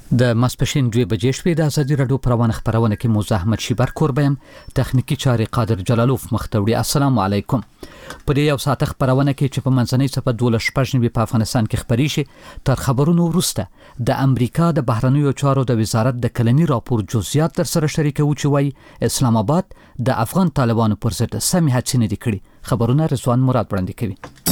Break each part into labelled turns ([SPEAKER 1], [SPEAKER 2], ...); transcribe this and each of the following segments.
[SPEAKER 1] د ماسپښین 2 بجې شپې د ازادي راډیو پروانه خبرونه کې موزه احمد شیبر کوربم تخنیکی چاري قادر جلالوف مختوړي. السلام علیکم. په دې یو ساعت خبرونه کې چې په منځنۍ صفه 12 په افغانستان کې خبري شي تر خبرونو وروسته د امریکا د بهرنیو چارو د وزارت د کلنی راپور جزئیات تر سره شریکو چې وایي اسلام آباد د افغان طالبانو پر ضد سمې هڅې نه دي کړې. خبرونه رضوان مراد وړاندې کوي.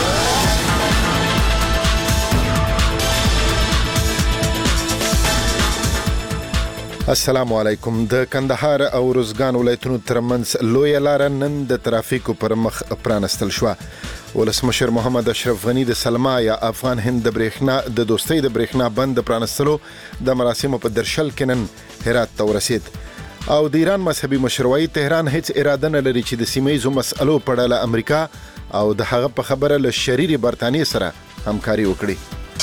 [SPEAKER 2] السلام علیکم. د کندهار او روزګان ولایتونو ترمنځ لوی لار نن د ترافیکو پر مخ پرانستل شو. ولسمشر محمد اشرف غنی د سلما یا افغان هند د برېښنا د دوستۍ د برېښنا بند پرانستلو د مراسمو په درشل کې نن هرات ته ورسید. او د ایران مذهبي مشروعي تهران هیڅ اراده نه لري چې د سیمه‌ییزو مسألو په اړه له امریکا او د هغه په خبره له شریر برتانیې سره همکاري وکړي.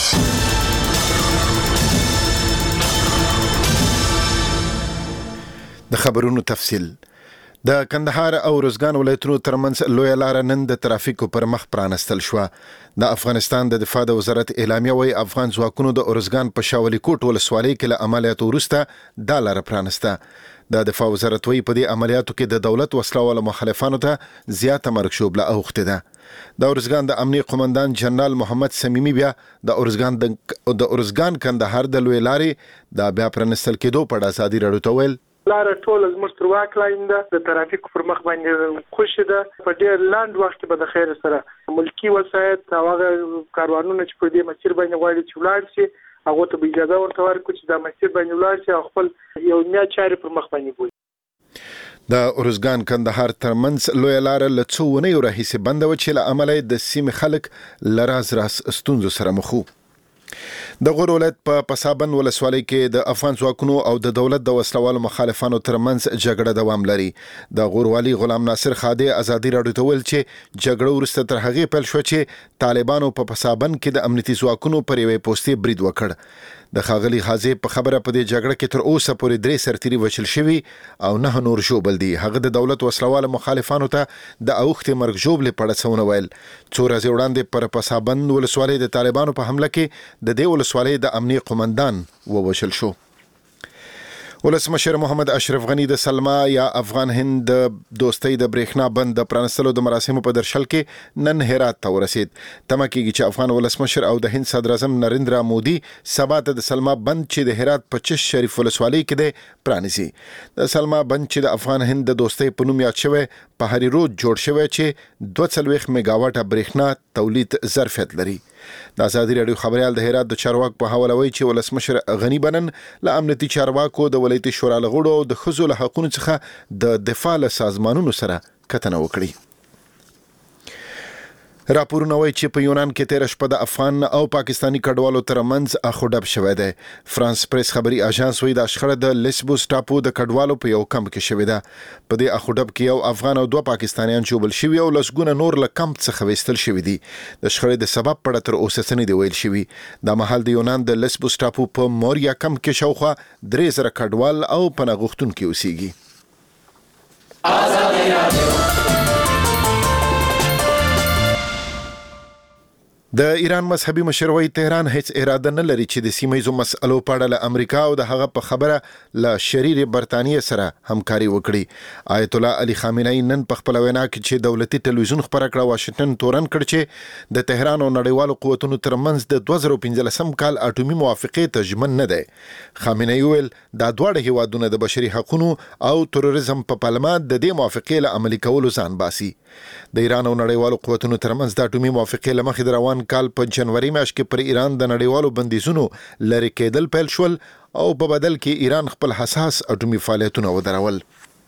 [SPEAKER 2] د خبرونو تفصیل. د کندهار او روزګان ولایتونو ترمنځ لوی لار نن د ترافیکو پر مخ پرانستل شو. د افغانستان د دفاع د وزارت اعلامیه وی افغان ځواکونو د روزګان په شاولی کوټ ولسوالۍ کې له عملیاتو وروسته د لار پرانسته. د دفاع وزارت وی په دې عملیاتو کې د دولت وسلوال مخالفانو ته زیاته مرګ شوبله اوخته ده. د ارزګان د امنیه قومندان جنرال محمد سمیمی بیا د ارزګان کندهار د لوی لارې د بیا پرانستل کېدو په ازادي راډیو ته ویل
[SPEAKER 3] لار ټول زموږ تر واک لاین ده. د ترافیک پر مخ باندې خوشی ده. په ډیر لاند وخت به د خیر سره ملکی وسایت او هغه کاروانونه چې په دې مسیر باندې غواړي چې ولاړ شي هغه ته به اجازه ورته ورکړي چې د مسیر باندې ولاړ شي او خپل یو نیا چاري پر مخ باندې بوي.
[SPEAKER 2] د ارزګان کندهار ترمنځ لوی لار له څو ونیو راهیسې بنده و چې له امله د سیمې خلک لراز راس ستونزو سره مخ وو. د غور ولایت په پسابند ولسوالۍ کې د افغان ځواکونو او د دولت د وسلوالو مخالفانو ترمنځ جګړه دوام لري. د غور والی غلام ناصر خادي ازادي راډیو ته ویل چې جګړه ورسته تر هغه پیل شو چې طالبانو په پسابند کې د امنیتي ځواکونو پر یوې پوسټي برید وکړ. د خاغلی غازی په خبره په دې جګړه کې تر اوسه پورې 3 سرتيري وشل شوی او 9 نور شوبل دي. هغه د دولت وسلوال مخالفانو ته د اوخت مرګ جوړ لپاره څونه ویل. څو ورځې وړاندې پر پسابند ولسوالۍ د طالبانو په حمله کې د دې ولسوالۍ د امنیه قومندان ووشل شو. ولسمشر محمد اشرف غنی د سلما یا افغان هند د دوستۍ د برېښنا بند د پرانستلو د مراسمو په درشل کې نن هرات ته ورسید. تمه کېږي چې افغان ولسمشر او د هند صدر اعظم نریندرا مودي سبا ته د سلما بند چې د هرات په چش شریف ولسوالۍ کې دی پرانیسي. د سلما بند چې د افغان هند د دوستۍ په نوم یاد شوی په هری رود جوړ شوی چې 240 میگاواټه برېښنا تولید ظرفیت لري. د ازادي راډیو خبريال د هرات د چارواک په حواله وی چې ولسمشر غنی بنن له امنیتي چارواکو د ولایتي شورا لغړو او د خزو له حقوقو څخه د دفاع له سازمانونو سره کتنه وکړي. راپورونه وایي چې په یونان کې 13 شپه د افغان او پاکستانی کډوالو ترمنځ اخوډب شوی دی. فرانس پریس خبري اژانس وایي د شخړه د لیسبوس ټاپو د کډوالو په یو کمپ کې شوی ده. په دې اخوډب کې یو افغان او 2 پاکستانیان جوړل شوی او لسګونه نور له کمپ څخه وستل شوی دي. د شخړې د سبب په اړه تر اوسه څه نه دی ویل شوی. د محل د یونان د لیسبوس ټاپو په موریا کمپ کې شاوخوا 3000 کډوال او پناهغښتونکي اوسېږي. د ایران مذهبي مشروعي تهران هیڅ اراده نه لري چې د سیمه‌ییزو مسألو په اړه له امریکا او د هغه په خبره له شریر برتانیې سره همکاري وکړي. آیت الله علي خامنه‌ای نن په خپل وینا کې چې دولتي ټلویزیون خبره کړه واشنگټن تورن کړ چې د تهران او نړیوالو قوتونو ترمنځ د 2015 کال اټومي موافقه تضمین نه ده. خامنه‌ای ویل دا دواړه هیوادونه د بشري حقوقو او تروریزم په پلمه د دې موافقه له عملي کولو ځان باسي. د ایران او نړیوالو قوتونو ترمنځ د اټومي موافقه لمخې د روان کال په جنوري میاشت کې پر ایران د نړیوالو بندیزونو لری کېدل پیل شول او په بدل کې ایران خپل حساس اټومي فعالیتونه ودرول.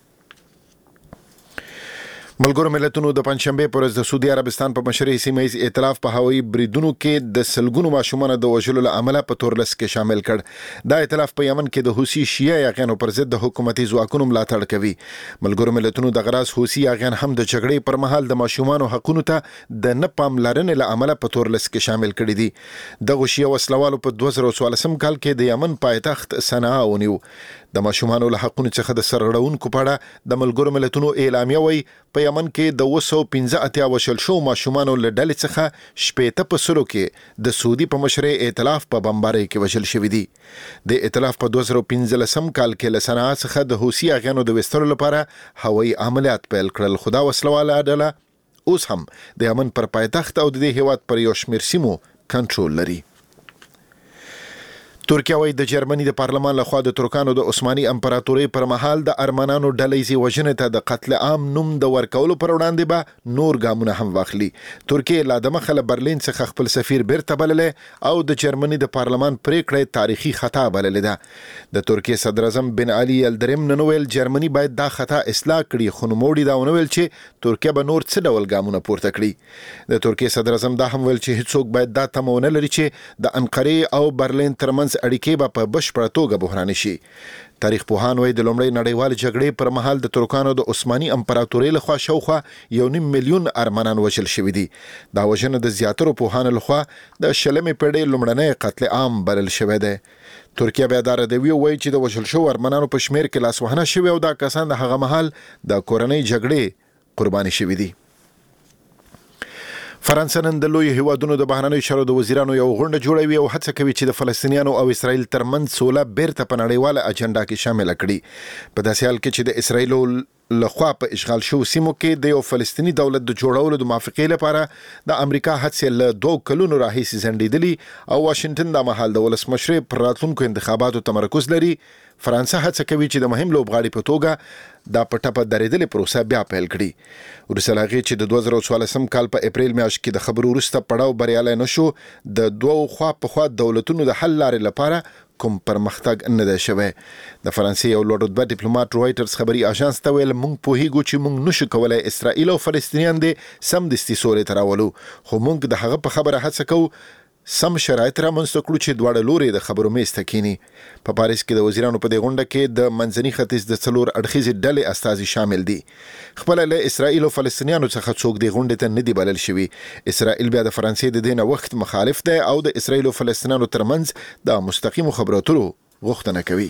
[SPEAKER 2] ملګرو ملتونو د پنځشنبه پر ورځ د سعودي عربستان په مشرۍ سیمه‌ییز ائتلاف په هوایي بریدونو کې د سلګونو ماشومان د وژلو له عمله په تورلس کې شامل کړ. دا ائتلاف په یمن کې د حوثي شیعه یاغیانو پر ضد د حکومتي ځواکونو ملاتړ کوي. ملګرو ملتونو د غراس حوثي یاغیان هم د جګړې پر مهال د ماشومان حقوقو ته د نه پاملرنې له عمله په تورلس کې شامل کړي دي. د شیعه وسلوالو په 2014 کال کې د یمن پایتخت صنعا ونیو. د ماشومان له حقوقو څخه د سرغړونکو په اړه د ملګرو ملتونو اعلامیه وی په یمن کې د 215 وشل شو ماشومانو له ډلې څخه 80% کې د سعودي په مشرۍ ائتلاف په بمبارۍ کې وشل شوی دی. د ائتلاف په 2015 کال کې له صنعا څخه د حوثي اغیانو د وستلو لپاره هوایي عملیات پیل کړل، خو دا وسلواله ډله اوس هم د یمن پر پایتخت او د دې هیواد پر یو شمېر سیمو کنټرول لري. ترکیه وايي د جرمني د پارلمان لخوا د ترکانو د عثماني امپراتورۍ پر مهال د ارمنانو ډلهیزې وژنې ته د قتل عام نوم د ورکولو پر وړاندې به نور ګامونه هم واخلي. ترکیه لا د مخه له برلین څخه خپل سفیر بیرته بللې او د جرمني د پارلمان پریکړه تاریخي خطا بللې ده. د ترکیه صدر اعظم بن علي یلدریم نن ویل جرمني باید دا خطا اصلاح کړي، خو نوموړي دا ونه ویل چې ترکیه به نور څه ډول ګامونه پورته کړي. د ترکیه صدر اعظم دا هم ویل چې هیڅوک باید دا تمه ونه لري چې د انقرې او برلین ترمنځ اړیکې به په بشپړه توګه بحراني شي. تاریخ پوهان وايي د لومړۍ نړیوال جګړې پر مهال د ترکانو د عثماني امپراتورۍ لخوا شاوخوا 1.5 میلیون ارمنان وژل شوي دي. دا وژنه د زیاترو پوهانو لخوا د 20مې پیړۍ لومړنی قتل عام بلل شوی دی. ترکیه بیا دا ردوي وایي چې د وژل شوو ارمنانو په شمېر کې لاسوهنه شوې او دا کسان د هغه مهال د کورنۍ جګړې قرباني شوي دي. فرانسه نن د لوی هیوادونو د بهرنیو چارو د وزیرانو یو غونډه جوړوي او هڅه کوي چې د فلسطینیانو او اسرائیل ترمنځ سوله بیرته په نړیواله اجنډا کې شامل کړي. په داسې حال کې چې د اسرائیل لخوا په اشغال شو سیمو کې د یو فلسطینی دولت د جوړولو د موافقې لپاره د امریکا هڅې له 2 کلونو راهیسې ځنډېدلې او واشنگټن د مهال د ولسمشر پر راتلونکو انتخاباتو تمرکز لري. فرانسه هڅه کوي چې د مهم لوبغاړي په توګه دا پټه درېدلې پروسه بیا پیل کړي. وروسته له هغې چې د 2014 کال په اپریل میاشت کې د خبرو وروسته پړاو بریالی نشو، د دوو خوا په خوا دولتونو د حل لارې لپاره کوم پرمختګ نه دی شوی. د فرانسې یو لوړ رتبه ډیپلوماټ رویټرز خبري اژانس ته ویل موږ پوهیږو چې موږ نشو کولای اسرائیل او فلسطینیان دې سمدستي سولې ته راولو، خو موږ د هغه په خبره هڅه کوو سم شرایط رامنځته کړو چې دواړه لوري د خبرو میز ته کینی. په پاریس کې د وزیرانو په دې غونډه کې د منځني ختیځ د 4 اړخیزې ډلې استازي شامل دي. خپل له اسرائیل او فلسطینیانو څخه څوک د غونډې ته نه دی بلل شوی. اسرائیل بیا د فرانسې د دینه وخت مخالف دی او د اسرائیل او فلسطینیانو ترمنځ د مستقیم خبرو اترو غوښتنه کوي.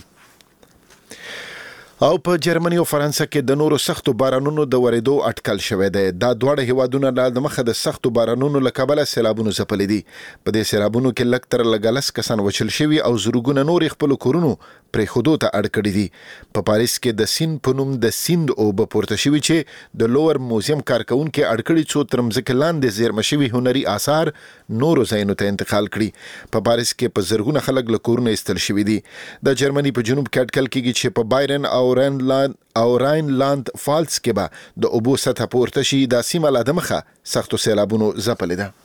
[SPEAKER 2] او په جرمني او فرانسه کې د نورو سختو بارانونو د ورېدو اټکل شوی دی. دا دواړه هیوادونه د مخه د سختو بارانونو له کبله سیلابونو ځپلي دي. په دې سیلابونو کې لږ تر لږه 10 کسان وژل شوي او زرګونه نور خپل کورونو پرېښودو ته اړ کړي دي. په پاریس کې د سین په نوم د سیند اوبه پورته شوي چې د لوور موزیم کارکونکي اړ کړي څو تر مځکې لاندې زیرمه شوي هنري آثار نورو ځایونو ته انتقال کړي. په پاریس کې په زرګونه خلک له کورونو ایستل شوي دي. د جرمني په جنوب کې اټکل کېږي چې په بایرن او راینلاند فالز کې به د اوبو سطح پورته شي. دا سیمه لا د مخه سختو سیلابونو ځپلې ده.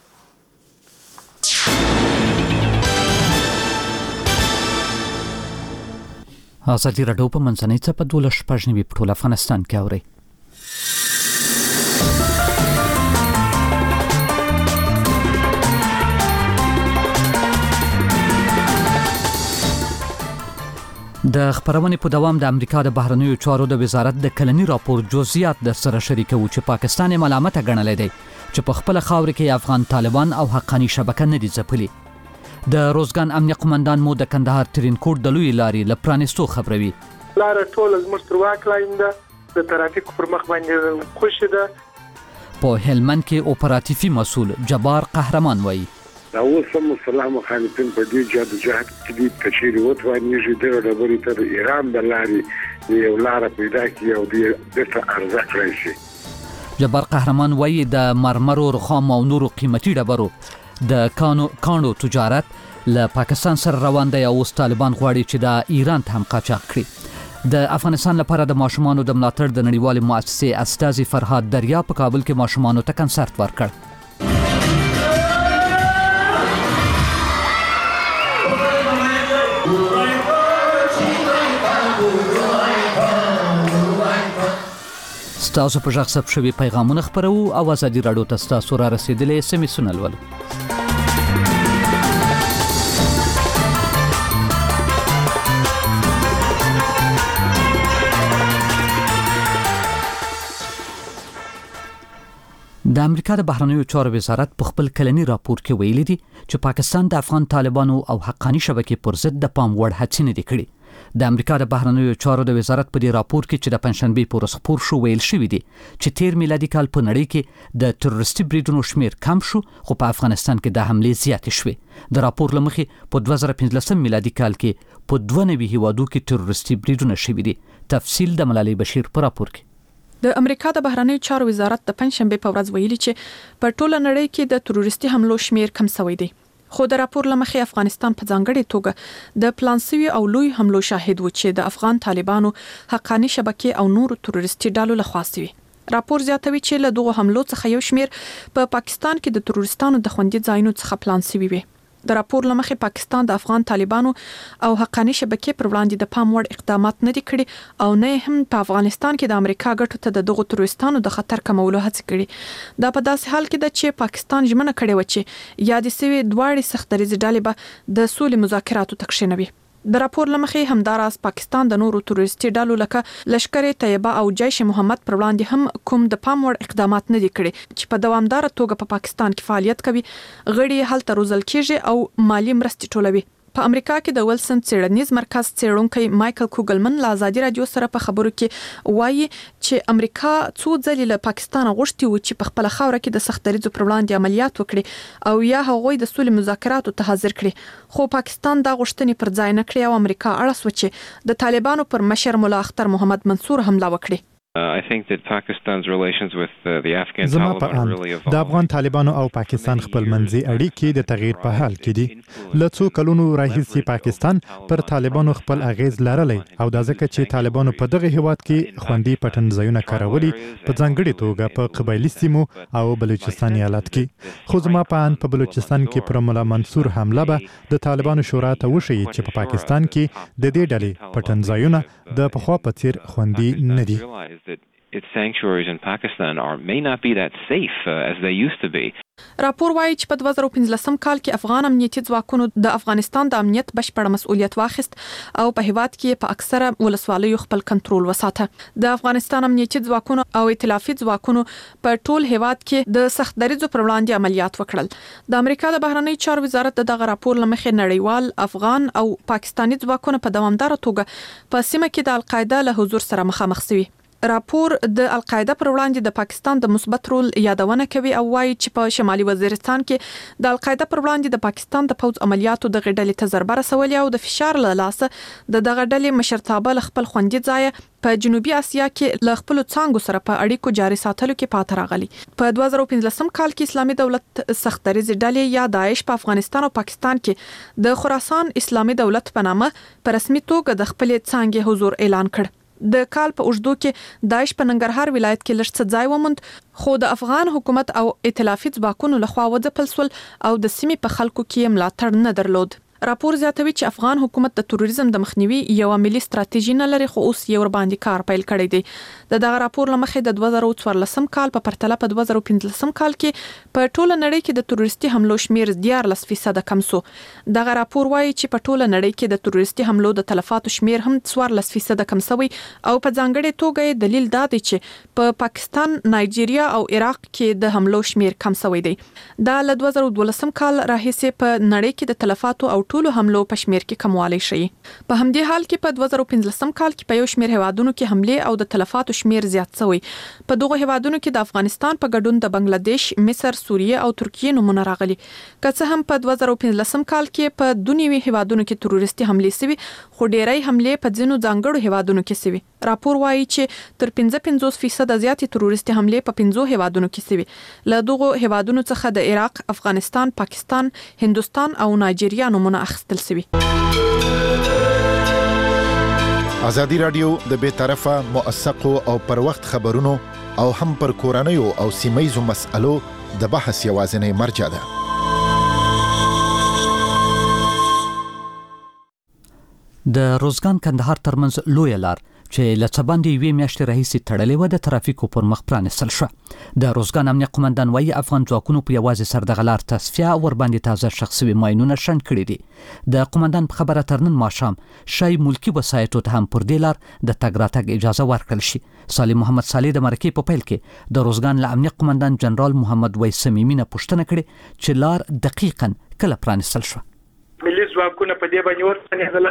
[SPEAKER 1] ازادي راډیو په منځنۍ څپه 12 په ټول افغانستان کې اوري. د خبرونې په دوام د امریکا د بهرنیو چارو د وزارت د کلنی راپور جزئیات در سره شریکو چې پاکستان ملامت غنلې دی چې په خپل خاور کې افغان طالبان او حقانی شبکه نه دي ځپلي. د روزګان امنیه قومندان مو د کندهار ترینکوټ د لوی لارې لپرانستو خبروي.
[SPEAKER 3] لار ټول زموږ تر واک لاندې د ترافیک پر مخ باندې خوشي ده.
[SPEAKER 1] په هلمند کې اپراتیفي مسؤل جبار قهرمان وایي
[SPEAKER 4] دا اوس هم مسلمان مخالفین په دې جهاد کې دي کچېری وټوانیږي د ډبرې تر ایران د لارې یو لار پیدا کی او د ارزه کړی شي.
[SPEAKER 1] جبار قهرمان وایي د مرمرو رخام او نورو قیمتي ډبرو د کانو تجارت له پاکستان سره روان دی او اوس طالبان غواړي چې د ایران ته هم قاچاق کړي. د افغانستان لپاره د ماشومانو د ملاتړ د نړیوالې مؤسسې استازي فرهاد دریا په کابل کې ماشومانو ته کنسرت ورکړ. ستاسو په ژغ ثبت شوي پیغامونه خپرو او ازادي راډیو ته ستاسو را رسېدلي SMS-ونه لولو. د امریکا د بهرنیو چارو وزارت په خپل کلنی راپور کې ویلي دي چې پاکستان د افغان طالبانو او حقانی شبکې پر ضد د پام وړ هڅې نه دي کړې. د امریکا د بهرنیو چارو د وزارت په دې راپور کې چې د پنځشنبه په ورځ خپور شو ویل شوی دی چې 13 میلادي کال په نړۍ کې د تروریستي بریدونو شمیر کم شو خو په افغانستان کې د حملې زیاتې شوې. د راپور لمخې په 2015 میلادي کال کې په 92 هیوادو کې تروریستي بریدونه شوي دي. تفصیل د ملالۍ بشیر په راپور کې.
[SPEAKER 5] د امریکا د بهرنیو چارو وزارت د پنځشنبه په ورځ ویلي چې په ټوله نړۍ کې د تروریستي حملو شمیر کم شوی دی. خو د راپور لمخې افغانستان په ځانګړي توګه د پلانسوي او لوی حملو شاهد و چې د افغان طالبانو حقاني شبکې او نور تروریستي ډلو لخوا شوي. راپور زیاتوي چې له دغه حملو څخه یو شمیر په پاکستان کې د تروریستانو د خوندي ځایونو څخه پلانسوي وي. د راپور لمخې پاکستان د افغان طالبانو او حقاني شبکې پر وړاندې د پام وړ اقدامات نه دي کړي او نه هم په افغانستان کې د امریکا ګټو ته د دغو تروریستانو د خطر کمولو هڅه کړي. دا په داسې حال کې ده چې پاکستان ژمنه کړې و چې یادې سوي دواړې سختدریځ ډلې به د سولې مذاکراتو ته کښېنوي. د راپور لمخې همداراز پاکستان د نورو تروریستي ډلو لکه لشکر طیبه او جیش محمد پر وړاندې هم کوم د پام وړ اقدامات نه دي کړي چې په دوامدار توګه په پاکستان کې فعالیت کوي. غړي هلته روزل کېږي او مالی مرستې ټولوي. په امریکا کې د ویلسن څېړنیز مرکز څېړونکی مایکل کوګلمن له ازادي رادیو سره په خبرو کې وایي چې امریکا څو ځلې له پاکستان غوښتي و چې په خپل خاوره کې د سختدریځو پر وړاندې عملیات وکړي او یا هغوی د سولې مذاکراتو ته حاضر کړي خو پاکستان دا غوښتنې پر ځای نه کړې او امریکا اړه سوه چې د طالبانو پر مشر مولا اختر محمد منصور حمله وکړي.
[SPEAKER 6] I think that Pakistan's relations with the Afghan Taliban really evolved.
[SPEAKER 7] د افغان طالبانو او پاکستان خپلمنځي اړیکې د تغییر په حال کې دي. له څو کلونو راهیسې پاکستان پر طالبانو خپل اغیز لرلی او دا ځکه چې طالبانو په دغه هیواد کې خوندي پټنځایونه کارولي په ځانګړي توګه په قبایلي سیمو او بلوچستان ایالت کې. خو زما په اند په بلوچستان کې پر مولا منصور حمله به د طالبانو شورا ته وشي چې په پاکستان کې د دې ډلې پټنځایونه د پخوا په څیر خوندي نه دي.
[SPEAKER 6] Its sanctuaries in Pakistan may not be that safe as they used to be.
[SPEAKER 5] راپور وايي چې په 2015 کال کې افغان امنیتي ځواکونو د افغانستان د امنیت بشپړ مسؤلیت واخیست او په هیواد کې په اکثره ولسوالیو خپل کنټرول وساته. د افغانستان امنیتي ځواکونو او ائتلافي ځواکونو په ټول هیواد کې د سختدریځو پر وړاندې عملیات وکړل. د امریکا د بهرنیو چارو وزارت دغه راپور لمخې نړیوال افغان او پاکستاني ځواکونه په دوامدار توګه په سیمه کې د القاعده له حضور سره مخامخ شوي. راپور د القاعده پر وړاندې د پاکستان د مثبت رول یادونه کوي او وايي چې په شمالي وزیرستان کې د القاعده پر وړاندې د پاکستان د پوځ عملیاتو د غډلې ته ضربه رسولې او د فشار له لاسه د دغه ډلې مشرتابه له خپل خوندي ځای په جنوبي اسیا کې له خپل څانګو سره په اړیکو جاري ساتلو کې پاتې راغلي. په 2015 کال کې اسلامي دولت سختدریځ ډلې یا داعش په افغانستان او پاکستان کې د خراسان اسلامي دولت په نامه په رسمي توګه د خپل څانګې حضور اعلان کړ. د کال په اوږدو کې داعش په ننګرهار ولایت کې لږ څه ځای وموند خو د افغان حکومت او ائتلافي ځواکونو لخوا وځپل شول او د سیمې په خلکو کې ملاتړ نه درلود. راپور زیاتوي چې افغان حکومت د تروریزم د مخنیوي یو ملي ستراتیژي نه لري خو اوس یې ور باندې کار پیل کړی دی. دغه راپور لمخې د 2014 کال په پرتله په 2015 کال کې په ټوله نړۍ کې د تروریستي حملو شمیر 14% کم شو. دغه راپور وايي چې په ټوله نړۍ کې د تروریستي حملو د تلفاتو شمیر هم 14% کم شوی او په ځانګړي توګه دلیل دا دی چې په پاکستان، نایجیریا او عراق کې د حملو شمیر کم شوی دی. دا له 2012 کال راهیسې په نړۍ کې د تلفاتو او ټولو حملو په شمیر کې کموالی شي. په همدې حال کې په 2015 کال کې په یو شمیر هیوادونو کې حمله او د تلفاتو شمیر زیات شوی. په دغه هیوادونو کې د افغانستان په ګډون د بنگلاديش، مصر، سوریه او ترکیه نمونه راغلي. که څه هم په 2015 کال کې په دنیوي هیوادونو کې تروریستي حمله شوي خو ډیری حمله په ځینو ځانګړو هیوادونو کې شوي. راپور وايي چې تر 55% زیاتې تروریستي حمله په 15 هیوادونو کې شوي. له دغه هیوادونو څخه د عراق، افغانستان، پاکستان، هندستان او نایجیریا نمونه اخیستل شوي.
[SPEAKER 2] ازادي رادیو د بے طرفه موثقو او پر وخت خبرونو او هم پر کورنیو او سیمایزو مسألو د بحث یوازینی مرجع ده.
[SPEAKER 1] د روزګان کندهار ترمنځ لوی لار چې لڅ باندې یوې میاشتې راهیسې تړلې و د ترافیکو پر مخ پرانستل شو. د روزګان امنیه قومندان وايي افغان ځواکونو په یوازې سر د غلار تصفیه ور باندې تازه شخصي ماینونه شنډ کړي دي. د قومندان په خبره تر نن ماښام شای ملکی وسایتو ته هم پر دې لار د تګ راتګ اجازه ورکړل شي. صالح محمد صالح د مرکې په پیل کې د روزګان له امنیه قومندان جنرال محمد ویس سمیمي نه پوښتنه کړې چې لار دقیقاً کله پرانستل شو.
[SPEAKER 3] ملي ځواکونه په دې باندې ورسېدل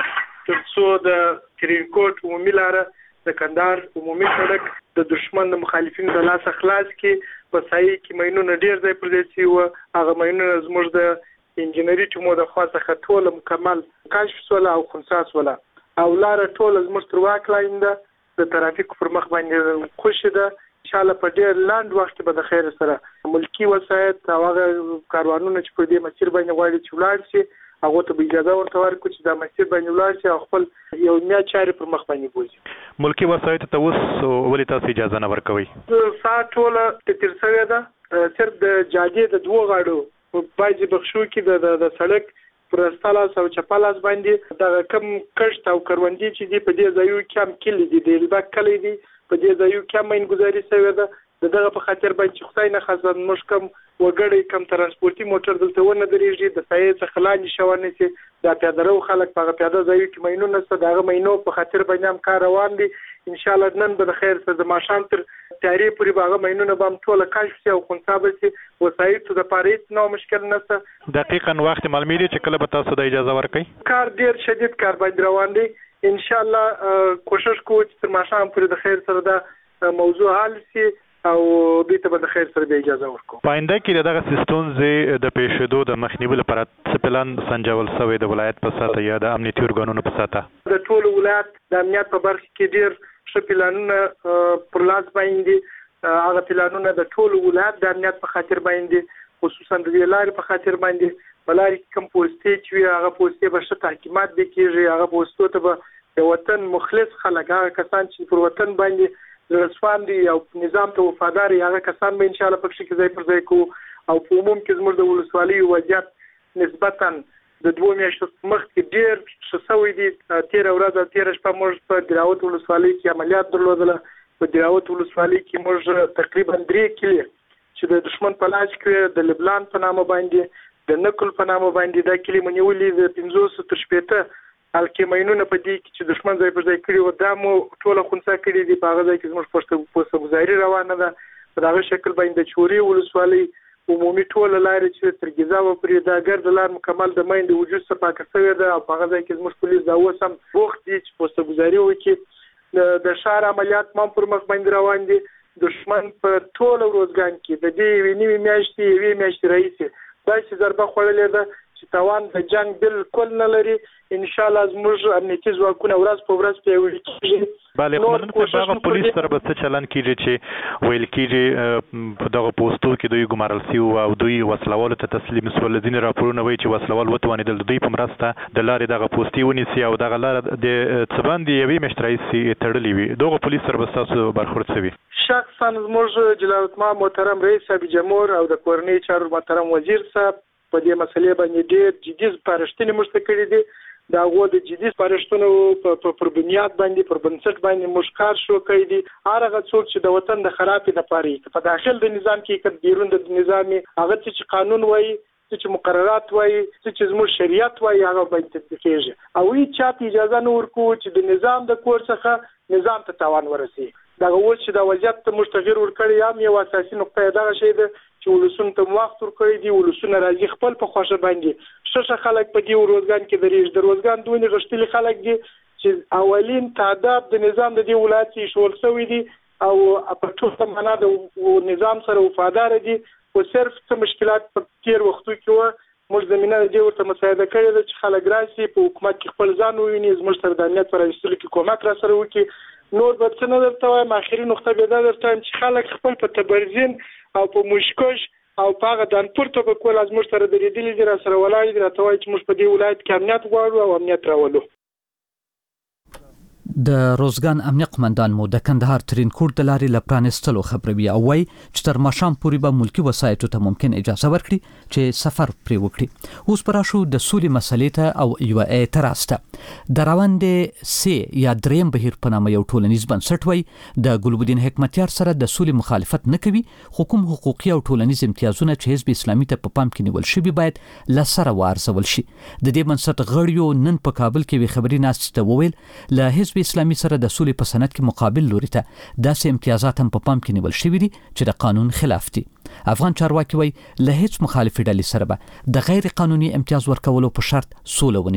[SPEAKER 3] ترڅو د ترینکوټ عمومي لاره د کندهار عمومي سړک د دشمن د مخالفینو د لاس خلاص کې په سایه کې مینونه ډیر ځای پر ځای شي او هغه مینونه زموږ د انجنیری ټیمو د خوا څخه ټول مکمل کشف سول او خنثی سول او لاره ټول زموږ تر واک لاندې د ترافیک پر مخ باندې خوشی ده ان شاء الله په ډیر لاند وخت به د خیر سره ملکی وسایت او هغه کاروانونه چې په دې مسیر باندې غواړي چې ولاړ شي هغه ته اجازه ورته ورکړي چې د مسیر باندې ولاړ شي او خپل یو میا چاري پر مخ باندې بوزي
[SPEAKER 7] ملکی وسایت ته اوس ولې تاسو اجازه نه ورکوي
[SPEAKER 3] ساعت ټول تر سره ده صرف د جاده د دوه غاړو په باجی بخښو کې د سړک پر استالاس او چپالاس باندې د کم کشت او کروندې چې دی په دې ځایو کې هم کلی دي د الباک کلی دي په دې ځایو کې هم منګزاري شوی ده دغه په خاطر باندې خدای نه خزان مشکم وګړي کم ترانسپورتي موټر دلته ونه درېږي د سایه څخه لاندې شوانه چې د پیاده رو خلک په پیاده ځایو کې مینونه ست دغه مینو په خاطر باندې هم کار روان دي ان شاء الله نن به خیر سره د ماشام تر تیاری پورې باغه مینونه به ټول کشف شي او خنثی شي وسایت د پاریت نو مشکل نشته
[SPEAKER 7] دقیقاً وخت معلومه دي چې کله به تاسو د اجازه ورکړي
[SPEAKER 3] کار ډیر شدید کار باندې روان دي ان شاء الله کوشش کوو چې تر ماشام پورې د خیر سره د موضوع حل شي او دې ته به د خیر سره به اجازه ورکړو
[SPEAKER 7] پاینده کې دغه سیستم د پیښېدو د مخنیوي لپاره څه پلان سنجول شوی د ولایت په ساته یا د امنیتي ارګانونو په ساته
[SPEAKER 3] د ټول ولایت د امنیت په برخه کې ډیر ښه پلانونه پر لاس باندې هغه پلانونه د ټول ولایت د امنیت په خاطر باندې خصوصا د لارې په خاطر باندې بلاري کوم پوسټي چې هغه پوسټي به ښه تحکیمات وکړي هغه پوسټو ته به د وطن مخلص خلک هغه کسان چې پر وطن باندې رسوان دي او نظام ته وفادار هغه کسان به ان شاء الله پکې کې ځای پر ځای کو او په عموم کې زموږ د ولسوالۍ وضعیت نسبتا د 2 میاشتو مخکې ډیر شسوي دي تیر ورځ تیر شپه موږ په دراوت ولسوالۍ کې عملیات درلودل په دراوت ولسوالۍ کې موږ تقریبا 3 کلی چې د دشمن په لاس کې د لبنان په نامه باندې د نقل په نامه باندې د کلی منیولې د 500 تر 15 الکمینونه په دې کې چې دشمن ځای پر ځای کړی و دا مو ټوله خنثی کړی دی په هغه ځای کې زموږ پوسټ گزاري روانه ده په دغه شکل باندې چوري ولسوالۍ عمومي ټوله لارې چې تر ګیزا و پرې دا ګرد لار مکمل د مایند وجود څخه پاکه شوی ده او په هغه ځای کې زموږ پولیس دا اوس هم وخت دي چې پوسټ گزاري وکړي د شهر عملیات مم پر مخ باندې روان دي دشمن په ټوله روزګان کې د دې نیمه میاشتې رئیس دا چې ضربه خوړلې ده چې توان د جنگ بالکل نه لري ان شاء الله زموږ امنیتي ځواکونه ورځ په ورځ پیاوړي کیږي
[SPEAKER 7] بله قانون په هغه پولیس سره به څه چلن کیږي چې ویل کیږي په دغه پوسټو کې دوی ګمارل شي او دوی وسلوال ته تسلیم شول ځینې راپورونه وایي چې وسلوال وتوانېدل دوی په مرسته د لارې دغه پوسټي ونیسي او دغه لار د څه باندې یوې میاشتې راهیسې تړلې وي دغه پولیس سره به ستاسو برخورد شوي
[SPEAKER 3] شخصا زموږ جلالت الملک محترم رئیس صاحب جمهور او د کورنۍ چارو محترم وزیر صاحب په دې مسلې باندې ډېر جدي سپارښتنې موږ کړې دي دا غو د جدي سپارښتنو په بنیاد باندې پر بنسټ باندې مشکار شو کړی دي هغه څوک چې د وطن د خرابې لپاره په داخل د نظام کې کړي بیرون د نظام هغه چې قانون وایي چې مقررات وایي چې زموږ شریعت وایي هغه باید تطبیق کیږي او هیڅ چاته اجازه نه ورکو چې د نظام د کور څخه نظام ته تاوان ورسي دا اوس چې د وضعیت ته مستغیر ورکړی یا یو اساسي نقطه دا شی ده چې ولسون ته وخت ورکړي دي ولسون راځي خپل په خوښه باندې ششه خلک په دې روزګان کې درېږي د روزګان دوی غشتلي خلک دي چې اولین تعداد د نظام د دې ولایت شول شوی دي او په ټول معنا د نظام سره وفادار دي او صرف څه مشکلات په تیر وختو کې موږ زمينه دې ورته مساعده کړې ده چې خلک راشي په حکومت کې خپل ځان وویني زموږ سره د امنیت پر ایستلو کې کومک را سره وکړي نور به څه نه درته وایم اخري نقطه به دا درته وایم چې خلک خپل په تبرزین او په مشکش او په هغه دانپور ته په کول از موږ سره درېدلي دي را سره ولاړ دي راته وایي چې موږ په دې ولایت کې امنیت غواړو او امنیت راولو
[SPEAKER 1] د روزګان امنیه قمندان مو د کندهار ترینکوټ د لارې له پرانستلو خبروي او وایي چې تر ماښام پورې به ملکي وسایطو ته ممکن اجازه ورکړي چې سفر پرې وکړي اوس پر راشو د سولې مسلې ته او یو اعتراض ته د راوندې سي یا دریم بهیر په نامه یو ټولنیز بنسټ وایي د ګلبدین حکمتیار سره د سولې مخالفت نه کوي خو کوم حقوقي او ټولنیز امتیازونه چې حزب اسلامي ته په پام کې نیول شوي باید له سره وارزول شي د دې بنسټ غړیو نن په کابل کې خبري ناستې ته وویل له حزب اسلامي سره د سولې په سند کې مقابل لوري ته داسې امتیازات هم په پام کې نیول شوي دي چې د قانون خلاف دي افغان چارواکي وایي له هیڅ مخالفې ډلې سره به د غیر قانوني امتیاز ورکولو په شرط سوله ونشي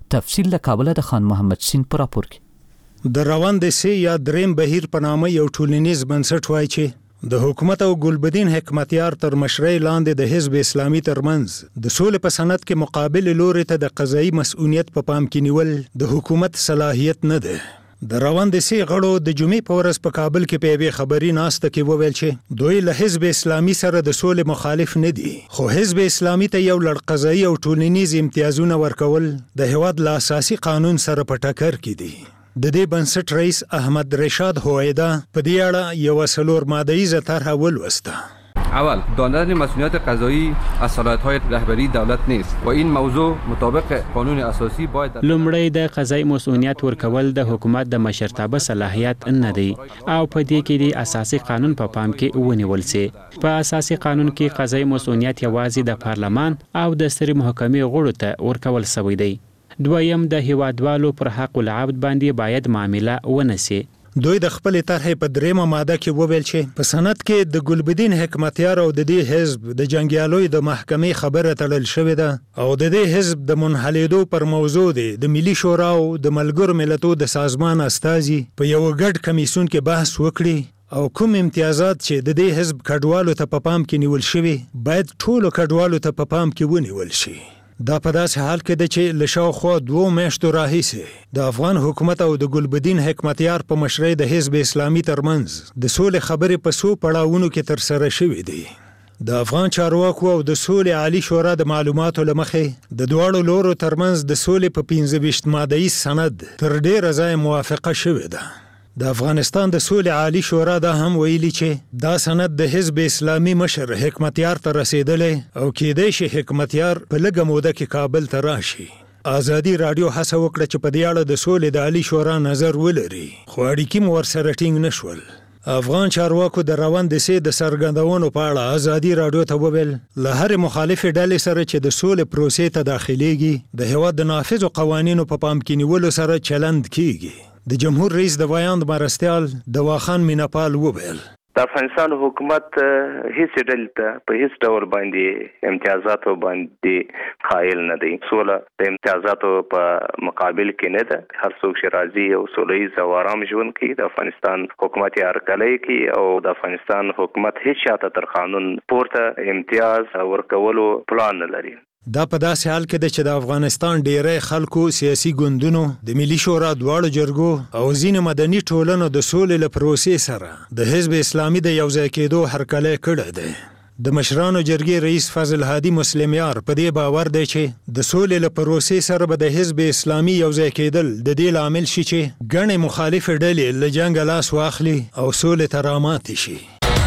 [SPEAKER 1] تفصیل له کابل د خان محمد سین پر راپور کې
[SPEAKER 8] د روان د سی یا دریم بهیر په نامه یو ټولنیز بنسټ وایي چې د حکومت او ګلبدین حکمتیار تر مشرۍ لاندې د حزب اسلامي ترمنځ د سولې په سند کې مقابل لوري ته د قضایي مسؤلیت په پام کې نیول د حکومت صلاحیت نه ده. د روان د سی غړو د جمعې په ورځ په کابل کې په یوې خبري ناسته کې وویل چې دوی له حزب اسلامي سره د سولې مخالف نه دي، خو حزب اسلامي ته یو لړ قضایي او ټولنیز امتیازونه ورکول د هیواد له اساسي قانون سره په ټکر کې دي. د دې بنسټ رئیس احمد رشاد هویدا په دې اړه یو څلور ماده‌ایزه طرح ولوسته.
[SPEAKER 9] اول، دادن مسئولیت قضایی از صلاحیت‌های رهبری دولت نیست و این موضوع مطابق قانون اساسی باید
[SPEAKER 10] لومړی د قضایی مسئولیت ورکول د حکومت د مشرتابه صلاحیت نه دی او په دې کې د اساسي قانون په پام کې ونیول سي. په اساسي قانون کې قضایی مسئولیت یوازې د پارلمان او د سترې محکمې غړو ته ورکول شوی دی. دویم، د هیوادوالو پر حق العبد باندې باید معامله ونسي.
[SPEAKER 8] دوی د خپل طرحې په دریمه ماده کې وویل چې په سند کې د ګلبدین حکمتیار او د دې حزب د جنگیالوی د محکمې خبره تړل شوې ده او د دې حزب د منحلیدو پر موضوع دی د ملي شورا او د ملګرو ملتونو د سازمان استازي په یو ګډ کمیسیون کې بحث وکړي او کوم امتیازات چې د دې حزب کډوالو ته په پام کې نیول شوي باید ټولو کډوالو ته په پام کې ونیول شي. دا په داسې حال کې ده چې له شاوخوا 2 میاشتو راهیسې د افغان حکومت او د ګلبدین حکمتیار په مشرۍ د حزب اسلامي ترمنځ د سولې خبرې په څو پړاوونو کې ترسره شوې دي. د افغان چارواکو او د سولې عالی شورا د معلوماتو له مخې د دواړو لورو ترمنځ د سولې په 25 ماده‌ایز سند تر ډېره ځایه موافقه شوې ده. د افغانستان د سولې عالی شورا دا هم ویلي چې دا سند د حزب اسلامي مشر حکمتیار ته رسیدلی او کېدای شي حکمتیار په لږه موده کې کابل ته راشي. ازادي رادیو هڅه وکړه چې په دې اړه د سولې د عالی شورا نظر ولري، خو اړیکې مو ورسره ټینګ نشول. افغان چارواکو د روان د سی د څرګندونو په اړه ازادي رادیو ته وویل له هر مخالفې ډلې سره چې د سولې پروسې ته داخليږي د هیواد د نافذو قوانینو په پام کې نیولو سره چلند کیږي. د جمهور رئیس د ویاند مرستیال دواخان میناپال وویل
[SPEAKER 11] د افغانستان حکومت هیڅ ډول ته په هیڅ ډول باندې امتیازاتو باندې قائل نه دی. سوله د امتیازاتو په مقابل کې نه ده. هر څوک چې راضي او سوله‌ییز او آرام ژوند کوي. د افغانستان حکومت یې هرکلی کوي او د افغانستان حکومت هیڅ چاته تر قانون پورته امتیاز ورکولو پلان نه لري.
[SPEAKER 8] دا په داسې حال کې ده چې د افغانستان ډیری خلکو سیاسي ګوندونو د ملي شورا دواړو جرګو او ځینې مدني ټولنو د سولې له پروسې سره د حزب اسلامي د یوځای کېدو هرکلی کړی دی. د مشرانو جرګې رئیس فضل هادي مسلمیار په دې باور دی چې د سولې له پروسې سره به د حزب اسلامي یوځای کېدل د دې لامل شي چې ګڼې مخالفې ډلې له جنګه لاس واخلي او سولې ته راماتې شي.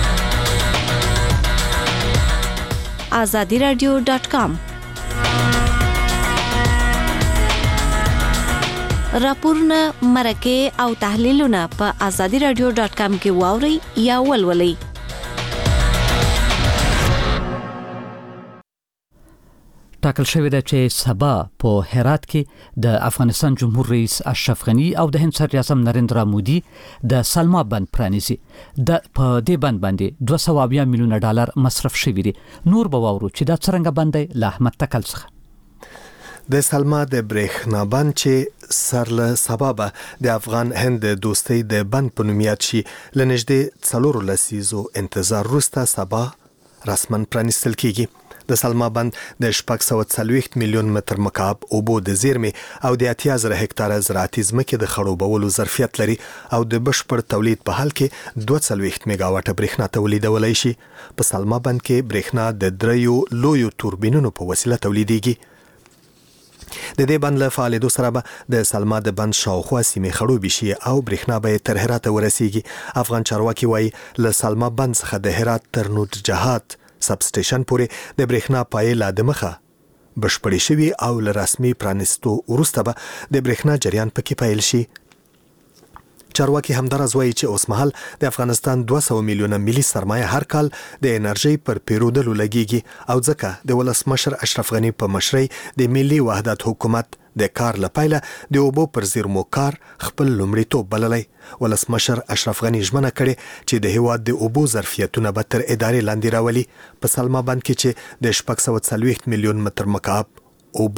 [SPEAKER 12] azadiradio.com راپورونه، مرکې او تحلیلونه په azadiradio.com کې واورئ یا ولولئ.
[SPEAKER 1] ټاکل شوې ده چې سبا په هرات کې د افغانستان جمهور رئیس اشرف غنی او د هند صدر اعظم نریندرا مودي د سلما بند پرانیزي. د په دې بند باندې 220 میلیونه ډالر مصرف شوي دي. نور به واورو چې دا څنګه بند دی له احمد تکل څخه.
[SPEAKER 13] د سلما د برېښنا بند چې سر له سببه د افغان هند دوستۍ د بند په نوم یاد شي له نږدې 4 لسیزو انتظار وروسته سبا رسما پرانیستل کیږي. د سلما بند د 640 میلیون متر مکعب اوبو د زیرمې او د 80,000 هکتاره زراعتي ځمکې د خړوبولو ظرفیت لري او د بشپړ تولید په حال کې 42 میگاواټه برېښنا تولیدولای شي. په سلما بند کې برېښنا د 3 لویو توربینونو په وسیله تولیدېږي. د دې بند له فعالیدو سره به د سلما د بند شاوخوا سیمې خړوبې شي او برېښنا به تر هرات ورسیږي. افغان چارواکي وایي له سلما بند څخه د هرات تر نوټ جهات سب سټیشن پورې د برېښنا پایې لا د مخه بشپړې شوي او له رسمي پرانیستو وروسته به د برېښنا جریان پکې پیل شي. چارواکي همدارس وایي چې اوس مهال د افغانستان 200 میلیونه ملي سرمایه هر کال د انرژي پر پیرودلو لګیږي او ځکه د ولسمشر اشرف غنی په مشرۍ د ملي وحدت حکومت د کار لپاره د اوبو پر زیرمو کار خپل لومړیتوب بللی. ولسمشر اشرف غنی ژمنه کړې چې د هیواد د اوبو ظرفیتونه به تر ادارې لاندې راولي. په سلما بند کې چې د 640 میلیون متر مکعب اوبو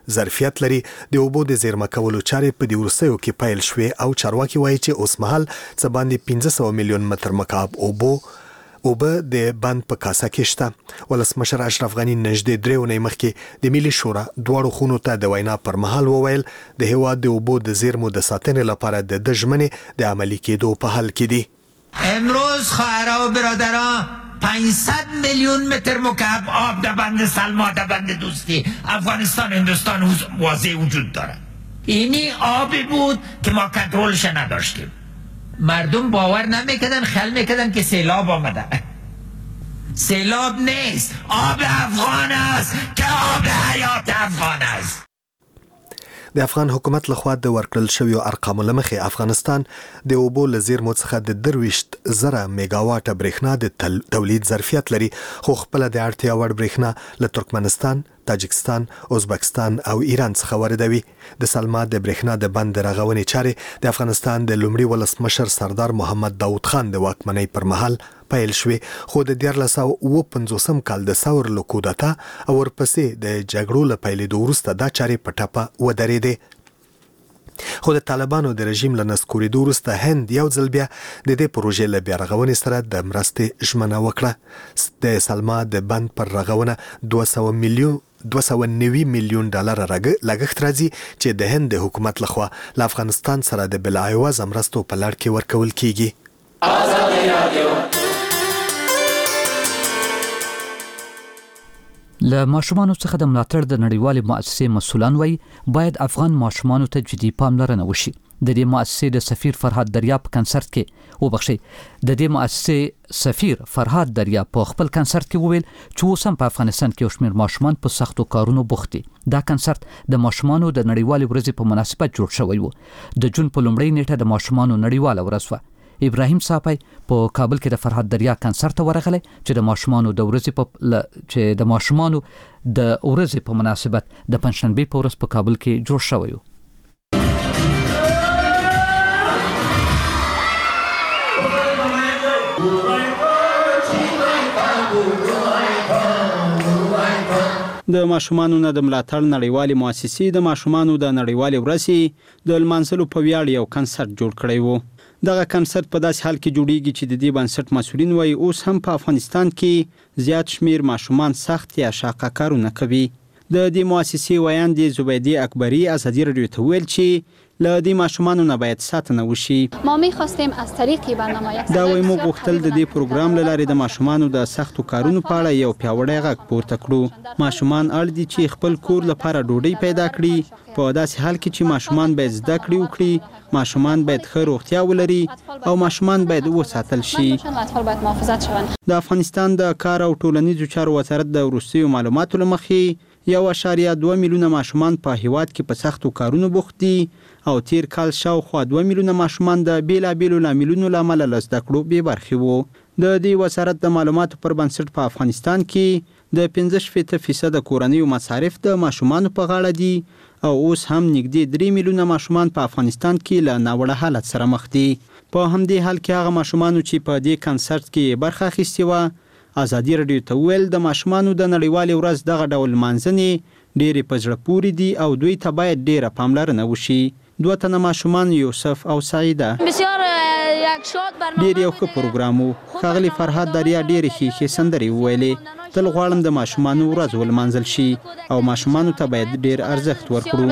[SPEAKER 13] ظرفیت لري. د اوبو د زیرمه کولو چارې په دې وروستیو کې پیل شوې او چارواکي وایي چې اوس مهال څه باندې 1500 میلیون متر مکعب اوبه د بند په کاسه کې شته. ولسمشر اشرف غني نږدې 3 اونۍ مخکې د ملي شورا دواړو خونو ته د وینا پر مهال وویل د هیواد د اوبو د زیرمو د ساتنې لپاره د ژمنې د عملي کېدو په حال کې دي.
[SPEAKER 14] امروز خواهرها و برادران 500 میلیون متر مکعب آب در بند سلما در بند دوستی افغانستان هندوستان واضح وجود دارد. اینی آبی بود که ما کنترلش نداشتیم. مردم باور نمیکردن، خیال میکردن که سیلاب آمده. سیلاب نیست، آب افغان است که آب حیات افغان است.
[SPEAKER 13] د افغان حکومت لخوا د ورکړل شویو ارقامو له مخې افغانستان د اوبو له زیرمو څخه د 23,000 میگاواټه برېښنا د تولید ظرفیت لري، خو خپله د اړتیا وړ برېښنا له ترکمنستان، تاجکستان، ازبکستان او ایران څخه واردوي. د سلما د برېښنا د بند د رغونې چارې د افغانستان د لومړي ولسمشر سردار محمد داود خان د واکمنۍ پر مهال پیل شوې، خو د 1959 کال د ثور له کودتا او ورپسې د جګړو له پیلېدو وروسته دا چارې په ټپه ودرېدې. خو د طالبانو د رژیم له نسکورېدو وروسته هند یو ځل بیا د دې پروژې له بیارغونې سره د مرستې ژمنه وکړه. د سلما د بند پر رغونه 290 میلیون ډالر لګښت راځي چې د هند د حکومت لخوا له افغانستان سره د بلاعوض مرستو په لړ کې ورکول کیږي.
[SPEAKER 1] له ماشومانو څخه د ملاتړ د نړیوالې مؤسسې مسؤلان وایي باید افغان ماشومانو ته جدي پاملرنه وشي. د دې مؤسسې د سفیر فرهاد دریا په کنسرت کې د دې مؤسسې سفیر فرهاد دریا په خپل کنسرت کې وویل چې اوس هم په افغانستان کې یو شمېر ماشومان په سختو کارونو بوخت دي. دا کنسرت د ماشومانو د نړیوالې ورځې په مناسبت جوړ شوی و. د جون په لومړۍ نیټه د ماشومانو نړیواله ورځ وه. ابراهیم صاحب په کابل کې د فرهاد دریا کنسرت ته ورغلی چې د ماشومانو د ورځې په مناسبت د پنځشنبې په ورځ په کابل کې جوړ شوی و.
[SPEAKER 10] د ماشومانو نه د ملاتړ نړیوالې مؤسسې د ماشومانو د نړیوالې ورځې د لمانځلو په ویاړ یو کنسرت جوړ کړی و. دغه کنسرت په داسې حال کې جوړیږي چې د دې بنسټ مسؤلین وایي اوس هم په افغانستان کې زیات شمیر ماشومان سخت یا شاقه کارونه کوي. د دې مؤسسې ویاندې زبیده اکبری ازادي رادیو ته ویل چې له دې ماشومانو نه باید ساتنه وشي.
[SPEAKER 15] ما می‌خواستیم از طریق برنامه یک
[SPEAKER 10] دا وایي موږ غوښتل د دې پروګرام له لارې د ماشومانو د سختو کارونو په اړه یو پیاوړی غږ پورته کړو. ماشومان اړ دي چې خپل کور لپاره ډوډۍ پیدا کړي. په داسې حال کې چې ماشومان باید زده کړې وکړي، ماشومان باید ښه روغتیا ولري او ماشومان باید وساتل شي. د افغانستان د کار او ټولنیزو چارو وزارت د وروستیو معلوماتو له مخې 1.2 میلیونه ماشومان په هیواد کې په سختو کارونو بوخت دي او تیر کال شاوخوا 2 میلیونه ماشومان د بیلابیلو لاملونو له امله له زده کړو بې برخې وو. د دې وزارت د معلوماتو پر بنسټ په افغانستان کې د 15% کورنیو مصارف د ماشومانو په غاړه دي او اوس هم نږدې 3 میلیونه ماشومان په افغانستان کې له ناوړه حالت سره مخ دي. په همدې حال کې هغه ماشومانو چې په دې کنسرت کې برخه اخیستې وه ازادي رادیو ته ویل د ماشومانو د نړیوالې ورځ دغه ډول لمانځنې ډېرې په زړه پورې دي او دوی ته باید ډېره پاملرنه وشي. 2 تنه ماشومان یوسف او سعیده ډېر یو ښه پروګرام و. ښاغلي فرهاد دریا ډېرې ښې سندرې وویلې. تل غواړم د ماشومانو ورځ ولمانځل شي او ماشومانو ته باید ډېر ارزښت ورکړو.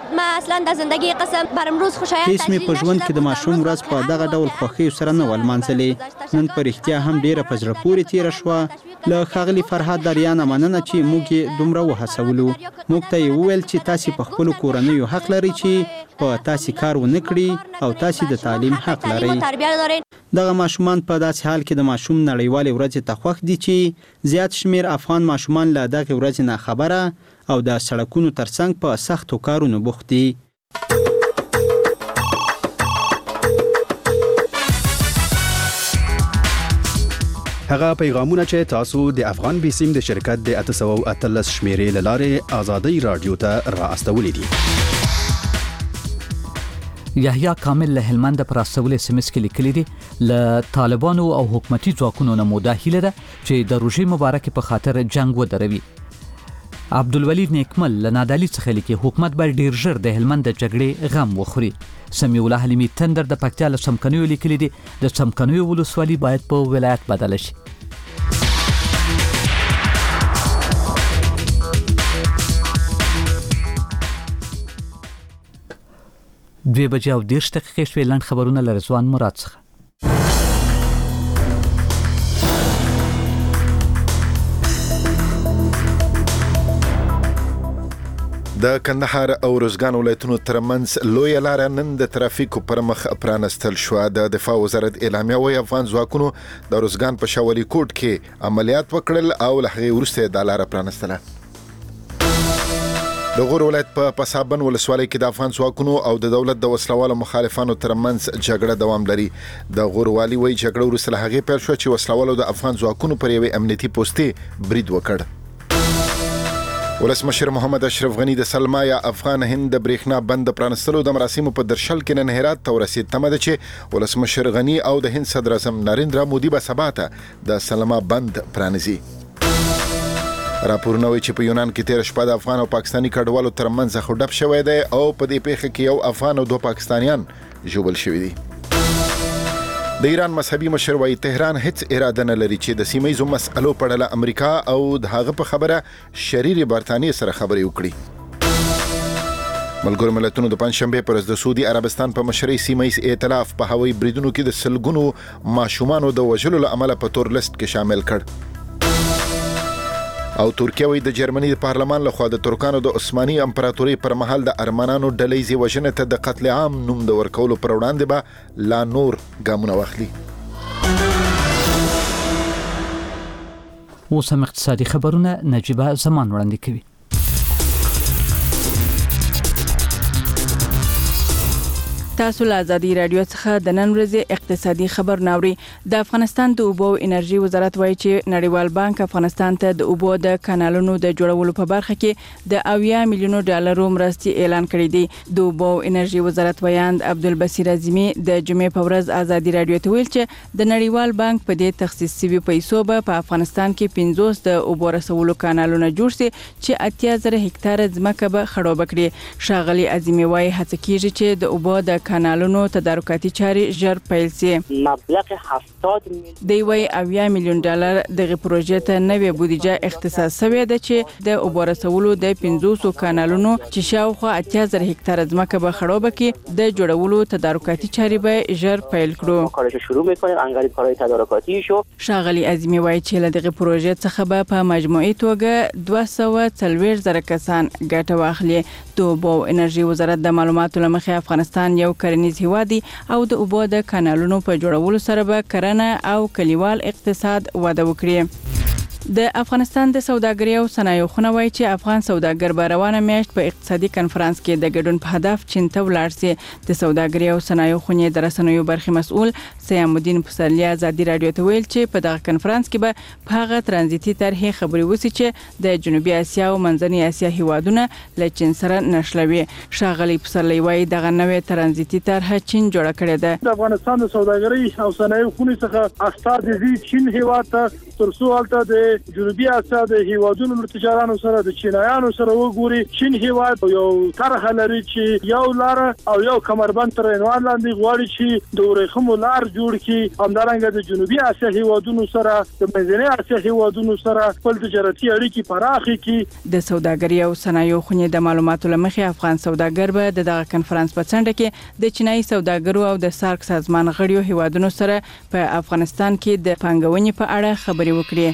[SPEAKER 10] هیڅ مې په ژوند کې د ماشوم ورځ په دغه ډول خوښیو سره نه ولمانځلې. نن په رښتیا هم ډېره په زړه پورې تېره شوه. له ښاغلي فرهاد دریا نه مننه چې موږ یې دومره وهڅولو. موږ ته یې وویل چې تاسې په خپلو کورنیو حق لرئ چې په تاسې کار ونه کړي او تاسې د تعلیم حق لرئ. دغه ماشومان په داسې حال کې د ماشوم نړیوالې ورځې ته خوښ دي چې زیات شمیر افغان ماشومان له دغه ورځې نه خبره او د سړکونو ترڅنګ په سختو کارونو بوخت دي.
[SPEAKER 16] هغه پیغامونه چې تاسو د افغان بیسیم د شرکت د 813 شمیرې لاره آزادۍ رادیو ته را استولې دي.
[SPEAKER 1] یحیی کامل له هلمند پر استول SMS کې لیکلي دي له طالبانو او حکومتي ځواکونو نه موده هیله ده چې د روژې مبارکې په خاطر جنگ ودروي. عبدالولي نیکمل له نادعلي څخه لیکي حکومت باید ډیر ژر د هلمند د جګړې غم وخوري. سمیع الله حلیمي تندر د پکتیا له څمکنیو لیکلي دي د څمکنیو ولسوالي باید په ولایت بدله شي. 2:10 شوې. لنډ خبرونه له رضوان مراد څخه.
[SPEAKER 2] د کندهار او روزګان ولایتونو ترمنځ لوی لار نن د ترافیکو پر مخ پرانستل شو. د دفاع وزارت اعلامیه وایي افغان ځواکونو د روزګان په شاولي کوټ کې عملیات وکړل او له هغې وروسته د لار پرانستله. د غور ولایت په پسابن ولسوالۍ کې د افغان ځواکونو او د دولت د وسلوالو مخالفانو ترمنځ جګړه دوام لري. د غور والي وایي جګړه وروسته له هغې پیل شوه چې وسلوالو د افغان ځواکونو پر یوې امنیتي پوستې برید وکړ. ولسمشر محمد اشرف غنی د سلما یا افغان هند د برېښنا بند پرانستلو د مراسمو په درشل کې نن هرات ته ورسېد. تمه ده چې ولسمشر غنی او د هند صدر اعظم نریندرا مودي به سبا ته د سلما بند پرانیزي. راپورونه وایي چې په یونان کې تیر شپه د افغان او پاکستاني کډوالو ترمنځ خډپ شوی دی او په دې پیښه کې یو افغان او 2 پاکستانیان ژوبل شوي دي. د ایران مذهبي مشر وايي تهران هیڅ اراده نه لري چې د سیمه‌یزو مسألو په اړه امریکا او د هغه په خبره شریر برتانیې سره خبرې وکړي. ملګرو ملتونو د پنځشنبه پر ورځ د سعودي عربستان په مشرۍ سیمه‌یز ائتلاف په هوایي بریدونو کې د سلګونو ماشومانو د وژلو له امله په تور لیست کې شامل کړ. او ترکیه وایي د جرمني د پارلمان لخوا د ترکانو د عثماني امپراتورۍ پر مهال د ارمنانو ډلهیزې وژنې ته د قتل عام نوم د ورکولو پر وړاندې به لا نور ګامونه واخلي.
[SPEAKER 1] اوس هم اقتصادي خبرونه نجیبه زمان وړاندې کوي.
[SPEAKER 17] تاسو له آزادي رادیو څخه د نن ورځې اقتصادي خبر ناوړي. د افغانستان د اوبو او انرژي وزارت وایي چې نړیوال بانک افغانستان ته د اوبو د کانالونو د جوړولو په برخه کې د 80 میلیون ډالرو مرستې اعلان کړې دي. د اوبو او انرژي وزارت ویاند عبدالبصیر اعظمي د جمعې په ورځ آزادي رادیو ته ویل چې د نړیوال بانک په دې تخصیص شوي پیسو به په افغانستان کې 50 د اوبو رسولو کانالونه جوړ شي چې 80,000 هکتار ځمکه به خړوب کړي. ښاغلي اعظمي وایي هڅه کیږي چې د اوبو د کانالونو تدارکاتي چارې ژر پیل شي.
[SPEAKER 18] مبلغ 70
[SPEAKER 17] دی وایي 80 میلیون ډالر دغه پروژې ته نوې بودیجه اختصاص شوې ده چې د اوبو رسولو د 500 کانالونو چې شاوخوا 80,000 هکتار ځمکه به خړوب کړي د جوړولو تدارکاتي چارې به ژر پیل کړو.
[SPEAKER 18] کارش شروع می‌کنیم انګړی کارهای تدارکاتی شو.
[SPEAKER 17] ښاغلي اعظمي وایي چې له دغه پروژې څخه به په مجموعي توګه 240,000 کسان ګټه واخلي. د اوبو او انرژي وزارت د معلوماتو لمخې افغانستان یو کرنیز هیواد دی او د اوبو د کانالونو په جوړولو سره به کرنه او کلیوال اقتصاد وده وکړي. د افغانستان د سوداګرۍ او صنایعو خونه وایي چې افغان سوداګر به روانه میاشت په اقتصادي کنفرانس کې د ګډون په هدف چین ته ولاړ شي. د سوداګرۍ او صنایعو خونې د رسنیو برخې مسؤل سیام الدین پسرلی آزادي رادیو ته ویل چې په دغه کنفرانس کې به په هغه ترانزیتي طرحې خبرې وشي چې د جنوبي اسیا او منځنۍ اسیا هیوادونه له چین سره نښلوي. ښاغلي پسرلی وایي دغه نوې ترانزیتي طرحه چین جوړه کړې ده.
[SPEAKER 3] د افغانستان د سوداګرۍ او صنایعو خونې څخه استازي دي چین هیواد ته ترڅو الته د جنوبي اسیا د هیوادونو تجارانو سره د چینایانو سره وګوري. چین هیواد یو طرح لري چې یو لار او یو کمربند تر عنوان لاندې غواړي چې د ورېخمو لار جوړ کړي. همدارنګه د جنوبي اسیا هیوادونو سره د منځنۍ اسیا هیوادونو سره خپل تجارتي اړیکې پراخې کړي.
[SPEAKER 17] د سوداګرۍ او صنایعو خونې د معلوماتو لمخې افغان سوداګر به دغه کنفرانس په څنډه کې د چینایي سوداګرو او د سارک سازمان غړیو هیوادونو سره په افغانستان کې د پانګونې په اړه خبرې وکړي.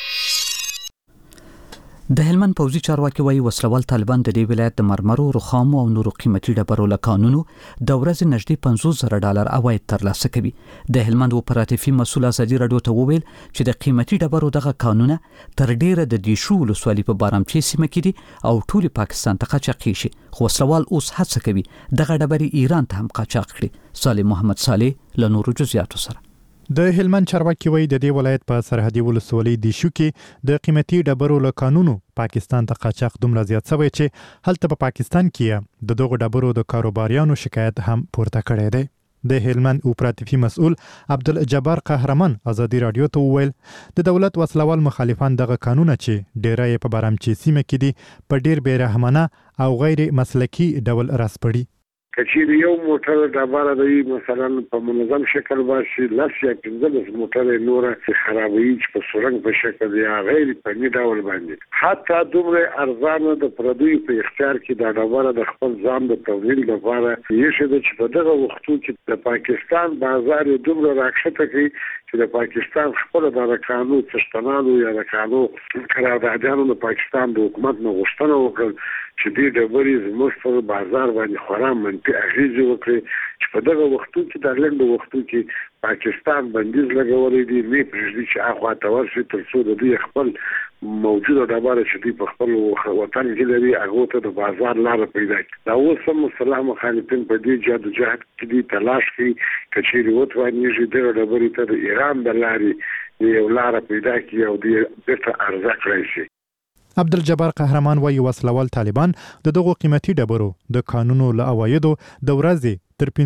[SPEAKER 1] د هلمند پوځي چارواکي وایي وسلوال طالبان د دې ولایت د مرمرو، رخامو او نورو قیمتي ډبرو له کانونو د ورځې نږدې 50,000 ډالر عواید ترلاسه کوي. د هلمند اپراتیفي مسؤل آزادي رادیو ته وویل چې د قیمتي ډبرو دغه کانونه تر ډیره د دیشو ولسوالۍ په بارامچی سیمه کې دي او ټول پاکستان ته قاچاقي شي. خو وسلوال اوس هڅه کوي دغه ډبرې ایران ته هم قاچاق کړي. صالح محمد صالح له نورو جزئیاتو سره.
[SPEAKER 7] د هلمند چارواکي وایي د دې ولایت په سرحدي ولسوالۍ دیشو کې د قیمتي ډبرو له کانونو پاکستان ته قاچاق دومره زیات شوی چې هلته په پاکستان کې د دغو ډبرو د کاروباریانو شکایت هم پورته کړی دی. د هلمند اپراتیفي مسؤل عبدالجبار قهرمان ازادي رادیو ته وویل د دولت وسلوال مخالفان دغه قانون چې ډیری په برامچی سیمه کې دي په ډیر بیرحمانه او غیر مسلکی ډول راسپړي.
[SPEAKER 4] کچېری یو موټر د بار دی مثلا په منظم شکل باشي لاس یا پنځه موټر نور خرابوي چې په سورنګ په شکل یا غیر په ډول باندې حتی دومره ارزانه د پردوی په اختیار کې د ډبره د خپل ځان د تولید لپاره یې شته چې په دغه وختو کې د پاکستان بازار دومره راکښته کوي چې د پاکستان خپل د قانون څشتنانو یا د قانون قراردادانو د پاکستان د حکومت نه غوښتنه وکړه چې دې ډبرې زموږ په بازار باندې خورا منفي اغېزې وکړي چې په دغه وختو کې د لنډو وختو کې پاکستان بندیز لګولې دي نه پرېږدي چې هغه ته ورشي تر څو د دې خپل موجوده ډبره چې دوی په خپل وطن کې لري هغه ته د بازار لار پیدا کړي. دا اوس هم مسلح مخالفین په دې جدوجهد کې دي تلاش کوي کچېری وتوانیږي دغه ډبرې ته د ایران د لارې یو لار پیدا کړي او دې بیرته عرضه کړی شي.
[SPEAKER 7] عبدالجبار قهرمان وایي وسلوال طالبان د دغو قیمتي ډبرو د قانونو له عوایدو د ورځې تر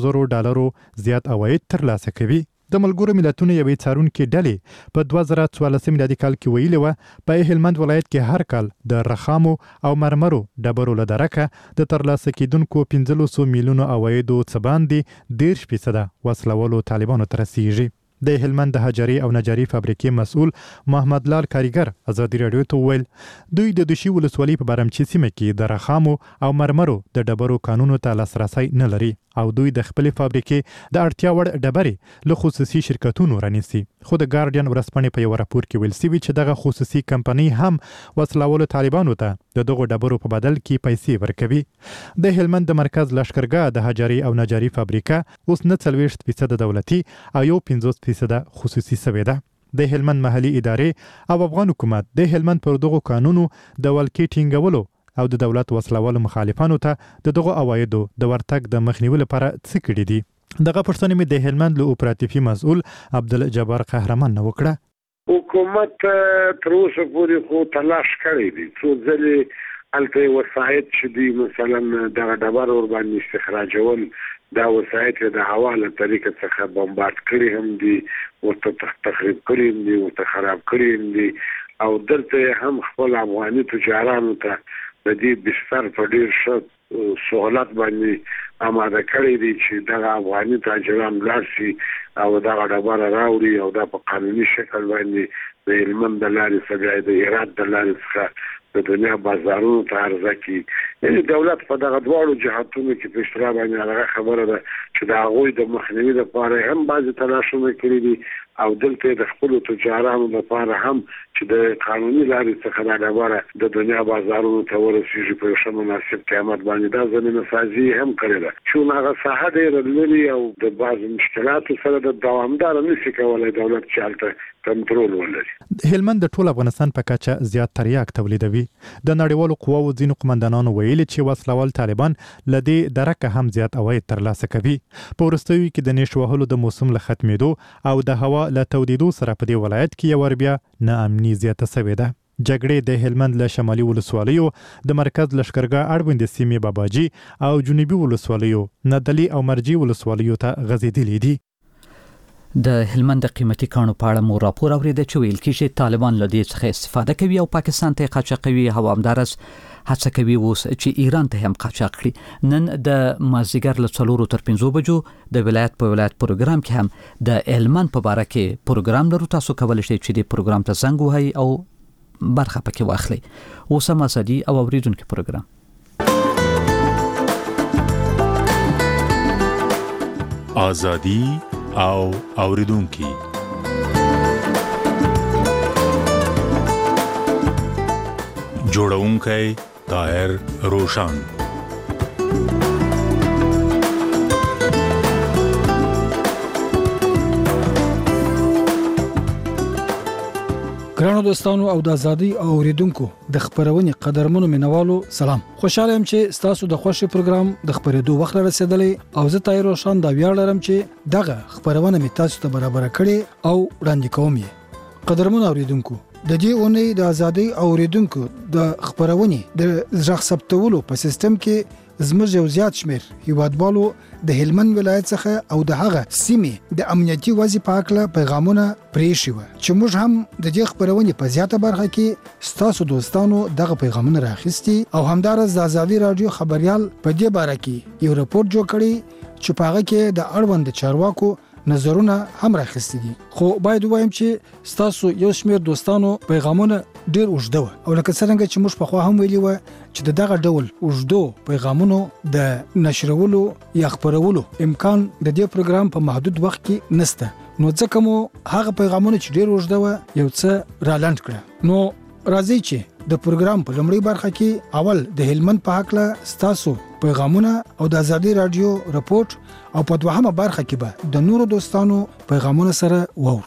[SPEAKER 7] $500,000 زیات عواید ترلاسه کوي. د ملګرو ملتونو یوې څارونکې ډلې په 2014 میلادي کال کې ویلي وه په هلمند ولایت کې هر کال د رخامو او مرمرو ډبرو له درکه د ترلاسه کیدونکو 1500 میلیونو عوایدو څخه باندې 10% وسلوالو طالبانو ته رسیږي. د هلمند د حجري او نجاري فابریکې مسؤل محمد لال کاریګر ازادي رادیو ته ویل دوی د دوشي ولسوالۍ په برمچی سیمه کې د رخامو او مرمرو د ډبرو قانونو ته لاسرسي نه لري او دوی د خپل فابریکې د اړتیا وړ ډبرې له خصوصي شرکتونو رانیسي. خو د ګارډین ورسپنې په یو راپور کې ویل سوي چې دغه خصوصي کمپنۍ هم وسلوالو طالبانو ته د دغو ډبرو په بدل کې پیسې ورکوي. د هلمند د مرکز لشکرګاه د حجري او نجاري فابریکه اوس 40% دولتي او 50% خصوصي شوې ده. د هلمند محلي ادارې او افغان حکومت د هلمند پر دغو قانونو د ولکې ټینګولو او د دولت وسلوالو مخالفانو ته دغه عوایدو د ورتګ د مخنیوي لپاره څه کړي دي. دغه پوښتنه مې د هلمند له اپراتیفي مسؤل عبدالجبار قهرمان نه وکړه.
[SPEAKER 4] حکومت تر اوسه پورې خو تلاش کړی دی څو ځلې هلته وسایط چې دي مثلا دغه ډبر ور باندې استخراجول دا وسایط د هوا له طریقې څخه بمبارد کړي هم دي ورته تخریب کړي هم دي ورته خراب کړي هم دي او دلته هم خپل افغاني تجارانو ته د دې بستر په ډیر ښه سہولت باندې آماده کړی دی چې دغه افغاني تاجران لاړ شي او دغه ډبره راوړي او دا په قانوني شکل باندې د هلمند د لارې څخه د هرات د لارې څخه د دنیا بازارونو ته عرضه کړي. یعنې دولت په دغه دواړو جهاتونو کې په اشتراک باندې هغه خبره ده چې د هغوی د مخنیوي لپاره هم بعضې تلاشونه کړي دي او دلته د خپلو تجارانو لپاره هم چې د قانوني لارې څخه دا ډبره د دنیا بازارونو ته ورسېږي په یو ښه مناسب قیمت باندې دا زمینه سازي هم کړې ده. چون هغه ساحه ډېره لري او د بعضو مشکلاتو سره د دوامداره نشي کولی دولت چې هلته کنټرول ولري.
[SPEAKER 7] هلمند د ټول افغانستان په کچه زیات تریاک تولیدوي. د نړیوالو قواو ځینو قومندانانو ویلي چې وسلوال طالبان له دې درکه هم زیات عواید ترلاسه کوي. په وروستیو کې د نیش وهلو د موسم له ختمېدو او د هوا له تودېدو سره په دې ولایت کې یو بیا ناامني زیاته شوې ده. جګړې د هلمند له شمالي ولسوالیو د مرکز لشکرګاه اړوندې سیمې باباجي او جنوبي ولسوالیو ندلي او مرجي ولسوالیو ته غځېدلې دي.
[SPEAKER 1] د هلمند د قیمتي کانو په اړه مو راپور اورېده چې ویل کېږي طالبان له دې څخه استفاده کوي او پاکستان ته قاچاقوي او همدارس هڅه کوي اوس چې ایران ته هم قاچاق کړي. نن د مازدیګر له 4 تر 5 بجو د ولایت په ولایت پروګرام کې هم د هلمند په اړه کې پروګرام لرو. تاسو کولی شئ چې د پروګرام ته زنګ وهئ او برخه پکې واخلئ. اوس هم ازادي او اوریدونکو پروګرام
[SPEAKER 19] ازادي او اوریدونکو جوړونکی طاهر روشان.
[SPEAKER 20] ګرانو دوستانو او د ازادي او اوریدونکو د خبرونې قدرمنو مینوالو سلام. خوشاله يم چې تاسو د خوشي پروګرام د خبرېدو وخت رسیدلی او زه طاهر روشان دا ویاړ لرم چې دغه خبرونه می تاسو ته برابر کړي او وړاندې کوم. قدرمنو اوریدونکو د دې اونۍ د ازادي او اوریدونکو د خبرونې د ځخ ثبتولو په سیستم کې زموږ یو زیات شمیر هیوادوالو د هلمند ولایت څخه او د هغه سیمې د امنیتي وضع په اړه پیغامونه پریښي و چې موږ هم د دې خبرونې په زیاته برخه کې ستاسو دوستانو دغه پیغامونه راخستي او همدارس د ازادي رادیو خبريال په دې باره کې یو راپور جوړ کړی چې په هغه کې د اړوند چارواکو نظرونه هم راخستي دي. خو باید وایم چې ستاسو یو شمیر دوستانو پیغامونه ډیر اوږده او لکه څنګه چې موږ په خوا هم ویلي و چې دغه ډول اوږدو پیغامونو د نشرولو یا خبرولو امکان د دې پروګرام په محدود وخت کې نشته، نو ځکه مو هغه پیغامونه چې ډیر اوږده و یو څه رالاند کړه. نو راځي چې د پروګرام په لومړی برخه کې اول د هلمند په حق ستاسو پیغامونه او د ازادي رادیو رپورت او په دوهمه برخه کې به د نورو دوستانو پیغامونه سره وو.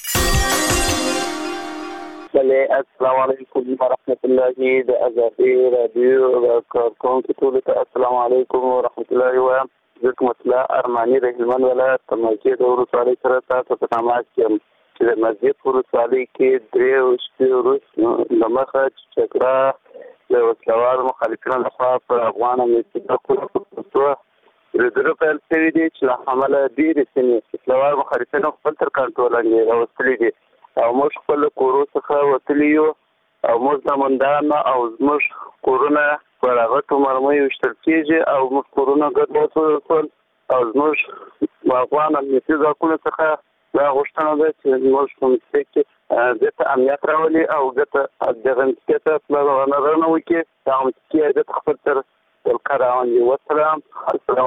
[SPEAKER 18] السلام علیکم ورحمۃ اللہ د ازادي رادیو کارکونکو ټول ته السلام علیکم ورحمۃ اللہ وبرکاتہ. مسله ارمانی د هلمند ولایت د مسجد ورسوالۍ سره تاسو په تماس کې چې د مسجد ورسوالۍ کې درې شپې وروسته د مخه چکره د وسلوال مخالفینو لخوا په افغان امنیتي ځواکونو د درو پیل شوي دي چې له امله ډېرې سیمې وسلوال مخالفینو خپل تر کنټرول لاندې راوستلي دي او موږ خپل کورو څخه وتلي یو او موږ زموندان او زموږ کورونه په هغه مرمۍ وشتل کېږي او موږ کورونه ګډ وسول او زموږ افغان امنیتي ځواکونو څخه دا غوښتنه ده چې موږ په مسجد کې دته امنیت راولي او دته دغه مسجد ته نظرونه وکړي دا مسجد دته خپل تر القرآن والسلام. السلام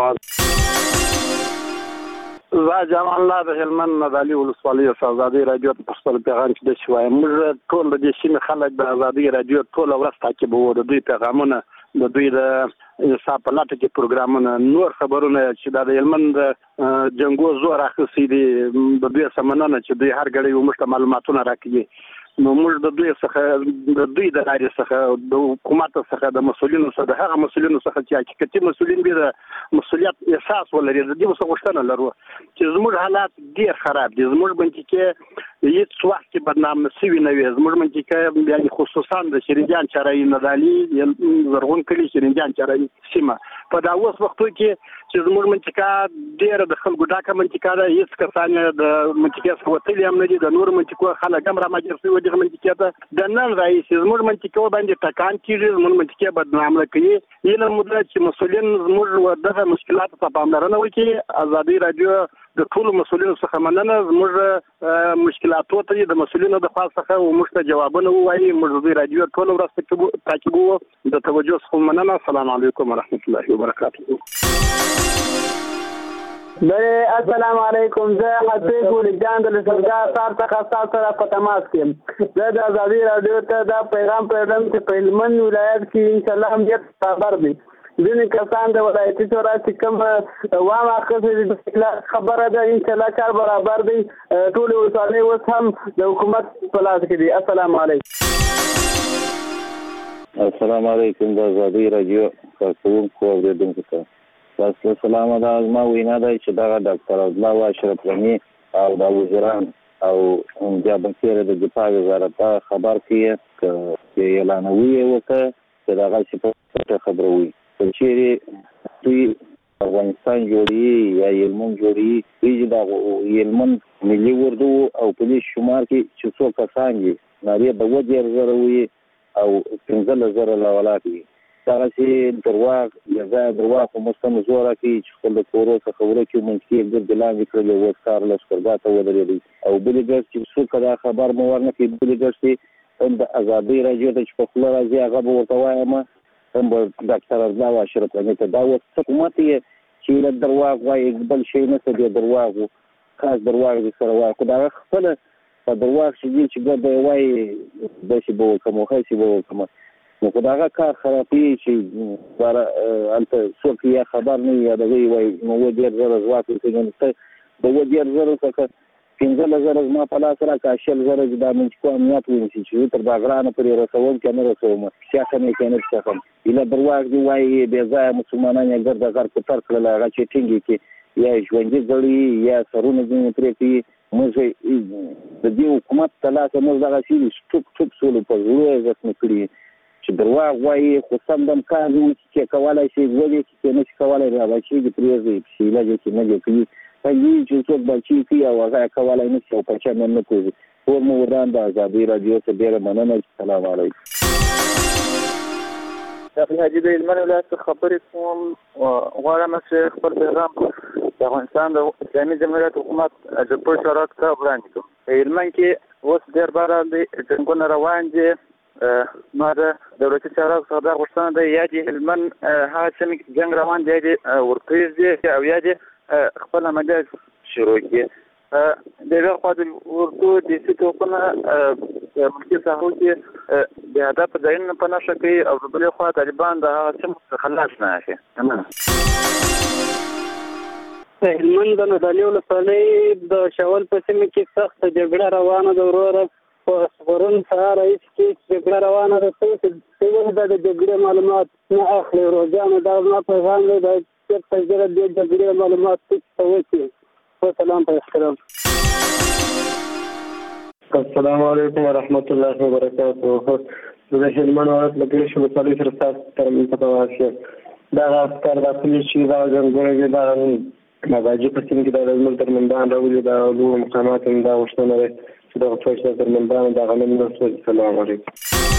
[SPEAKER 18] زه جمال الله د هلمند مدالي ولسوالۍ ازادي رادیو په خپل پیغام کې د شوای موږ ټول د سیمې خلک د ازادي رادیو ټول ورځ تعقیبوو د دوی پیغامونه د دوی د انصاف په لټه کې پروګرامونه نور خبرونه چې د هلمند جنگو زور اخیستي دي د دوی سمنانه چې دوی هر غړي ومشت معلوماتونه راکړي. نو موږ د دوی څخه د دوی د لارې څخه د حکومت څخه د مسؤلینو څخه د هغه مسؤلینو څخه چې حقیقتي مسؤلین به د مسؤلیت احساس ولري د دې څه غوښتنه لرو چې زموږ حالات ډیر خراب دي. زموږ باندې کې هیڅ وخت کې بدنام نشوي نه وي. زموږ باندې کې یعنی خصوصا د شریجان چارای ندالي زرغون کلی شریجان چارای سیمه په دا اوس وختو کې چې زموږ منطقه ډیر د خلکو ډاکه منطقه ده، هیڅ کسان د منطقې څخه وتلي هم نه دي، د نور منطقو خلک هم رامجر شوي دغه منطقې ته د نن راهیسې زموږ منطقې باندې ټکان کېږي، زموږ منطقې بدنامه کوي. علم ده چې مسؤلین زموږ دغه مشکلاتو ته پاملرنه وکړي. ازادي رادیو د ټولو مسؤلینو څخه مننه زموږ مشکلاتو ته د مسؤلینو د خوا څخه موږ ته جوابونه ووایي. موږ د رادیو ټول ورځ تعقیبوو د توجه څخه مننه. السلام علیکم ورحمۃ اللہ وبرکاتہ.
[SPEAKER 21] السلام علیکم. زه حسین ګلجان د لسرګا سار څخه تاسو سره په تماس کې زه د ازادي رادیو ته دا پیغام پرېږدم چې په هلمند ولایت کې انشاءالله امنیت برابر دی. ځینې کسان د ولایتي شورا چې کوم وام اخیستې خبره ده انشاءالله کار برابر دی. ټولې ولسوالۍ اوس هم د حکومت په لاس کې دي. السلام علیکم.
[SPEAKER 22] السلام علیکم. د ازادي رادیو کارکونکو اوریدونکو ته تاسو سلام. دا زما وینا ده چې دا ډاکټر عبدالله و اشرف غني او د وزیران او بیا بنکیر د دفاع وزارت خبر کړي چې اعلانوي وکړه چې دا غږ په خبروي چې دوی افغانستان جوړي یا هلمند جوړي چې دا هلمند ملي اردو او پولیس شمار کې چې څو کسان دي ناري د وجر زروي او 15000 لولاکي دا چې درواغ یا درواغ په مستم زوره کې چې خپل کورو څخه ورکه منځکي ګرځلان وکړي او وسکار له شرګاته ودرېدي او بلګر چې څو کدا خبر مو ورنه کې بلګر چې د ازادي رادیو ته په خپل راځي هغه ورته وایم هم ډاکټر عبدالله و اشرف غني ته دا حکومت چې له درواغ وايي بل شي نه څه دی درواغ خاص درواغ دي سره وايي خو دا خپل په درواغ چې ګرځي وايي د شي بو کومه خاصي بو کومه نو خداغه کار خرابي چې بار انت څوک یې خبر نه یادوي وای نو ودیر زره ځواک کوي د ودیر زره څخه 15000 ما په لاس را کاشل زره د امنیت کو امنیت ونیسي چې تر باغران پرې رسول کنه رسوم سیاست نه کنه څه اله درواغ دی وای به ځای مسلمانان یې ګرځا کار کو تر کړل هغه چې ټینګي کې یا ژوندۍ ځړي یا سرونه دې پرې کې موږ د دې حکومت تلاته موږ دغه شی ټوک سولو په زوې زسم کړی چې درواغ وایي خو سم دم کار چې کولای شي وایي چې نه شي کولای راوچی د پریزي چې لږ چې نه کوي پنځه چې څوک بچی کوي او هغه کولای نه شي او په چا نه کوي ورمو وران د آزادي رادیو ته ډیره مننه. السلام علیکم.
[SPEAKER 5] داخل حاجی د هلمند ولایت خبرې کوم غواړم چې خپل پیغام د افغانستان د اسلامي جمهوریت حکومت د پوه شورا ته وړاندې کړم. په هلمند کې اوس ډېر باره د جنګونه روان دي. ما د دولتي چارواکو څخه دا غوښتنه ده یا د هلمند هغه سیمې کې جنګ روان دی یا د ورکیز دی او یا د خپل عملیات شروع کړي. د یوې خوا د اردو د سي توپونه ملکي ساحو کې د هدف ځایونه په نښه کوي او د بلې خوا طالبان د هغه سیمو څخه خلاص نه اخلي.
[SPEAKER 21] د هلمند د نادعلي ولسوالۍ د شاول په سیمه کې سخته جګړه روانه ده. وروره په سپرون سهار هیڅ کې جګړه روانه ده. څه د جګړې معلومات نه اخلي. روزانه دا ما پیغام دی د چېرته د جګړې معلومات څه وکړي. سلام په احترام.
[SPEAKER 6] السلام علیکم ورحمۃ اللہ وبرکاتہ. د هلمند ولایت له ګرشي ولسوالۍ سره تاسو سره متواصل شم. دا افکار د پولیس چې دا څنګه دا ماجي په سیمه کې د ملت ترمنځ راولي دا لوی مقامات دا وشتنه ده چې دا ټول ترمنځ دا غنم نو. السلام علیکم.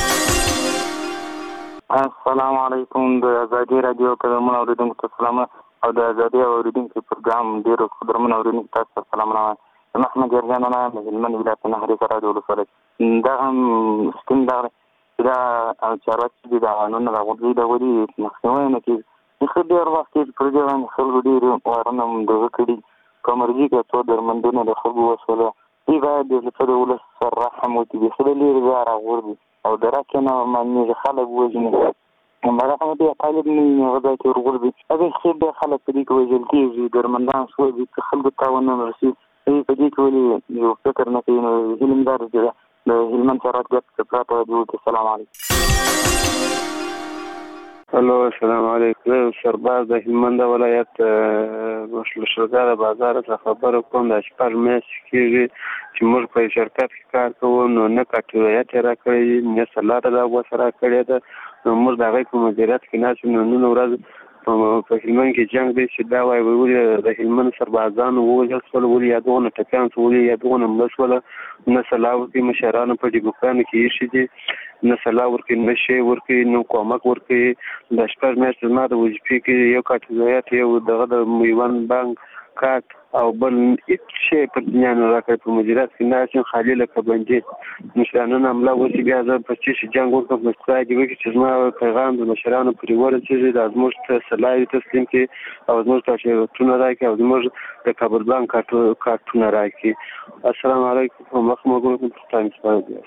[SPEAKER 5] السلام علیکم. د آزادي رادیو کلمونه اوریدونکو ته سلام او د آزادي اوریدونکو پروګرام ډیرو قدرمنو اوریدونکو ته سلامونه. محمد جرجان انا من هلمند ولایت نهر رادیو ولسوالۍ دا هم سکیم دا چارواکي دي د قانون د غوډي د ودی مخنیوي نه کوي. خو ډېر وخت کې پر دې باندې خلکو ډېر وارونه دغه کړي کومرجي کې څو درمندونه د خلکو وسوله دی باید د څه ولس سره رحم وکړي. خو لري زاره غوړي او درکنه باندې خلک وژني. مرحبا دې طالب نه غدا کې ورغورځي. هغه خیر د خلک په دې کې وژل کېږي. درمندان شو دي خلکو تاونه ورسي. په دې کې ولې یو فکر نه کوي. نو هلمندار دي د هلمند سره د پراته د سلام علیکم.
[SPEAKER 6] الو السلام علیکم. سرباز د هلمند ولایت مشرګار بازار څخه خبر کوم. د شپږ میاشتې کېږي چې موږ په شرکت کې کار کوو نو نه کټویات راکړی نه سلاټ دا وسره کړی ده. نو موږ د هغې په مدیریت کې ناسو نن ورځ په هلمند کې جنګ دی چې دا وایي ولې د هلمند سربازانو ووژل شول ولې یا دغونه ټپیان شول ولې یا دغونه مړه شول. نه سلا ورکوي مشرانو په ډیپوګانو کې ایښي دي نه سلا ورکوي نه شی ورکوي نه کومک ورکوي. د شپږ میاشتې زما د وظیفې کې یو کاټ یو دغه د میوند بانک کاټ او بل هیڅ شی پر دنیا نه راکړی. په مدیریت کې ناسم خالي لکه بندي مشرانو حمله وشي. بیا زه په چې جنګ وکړم په خدای دې وکړي چې زما پیغام د مشرانو پرې ورسېږي دا زموږ ته سلاحي تسلیم کړي او زموږ ته شرطونه راکړي او زموږ د کابل بانک کارتونه راکړي. السلام علیکم. مخمه ګورم.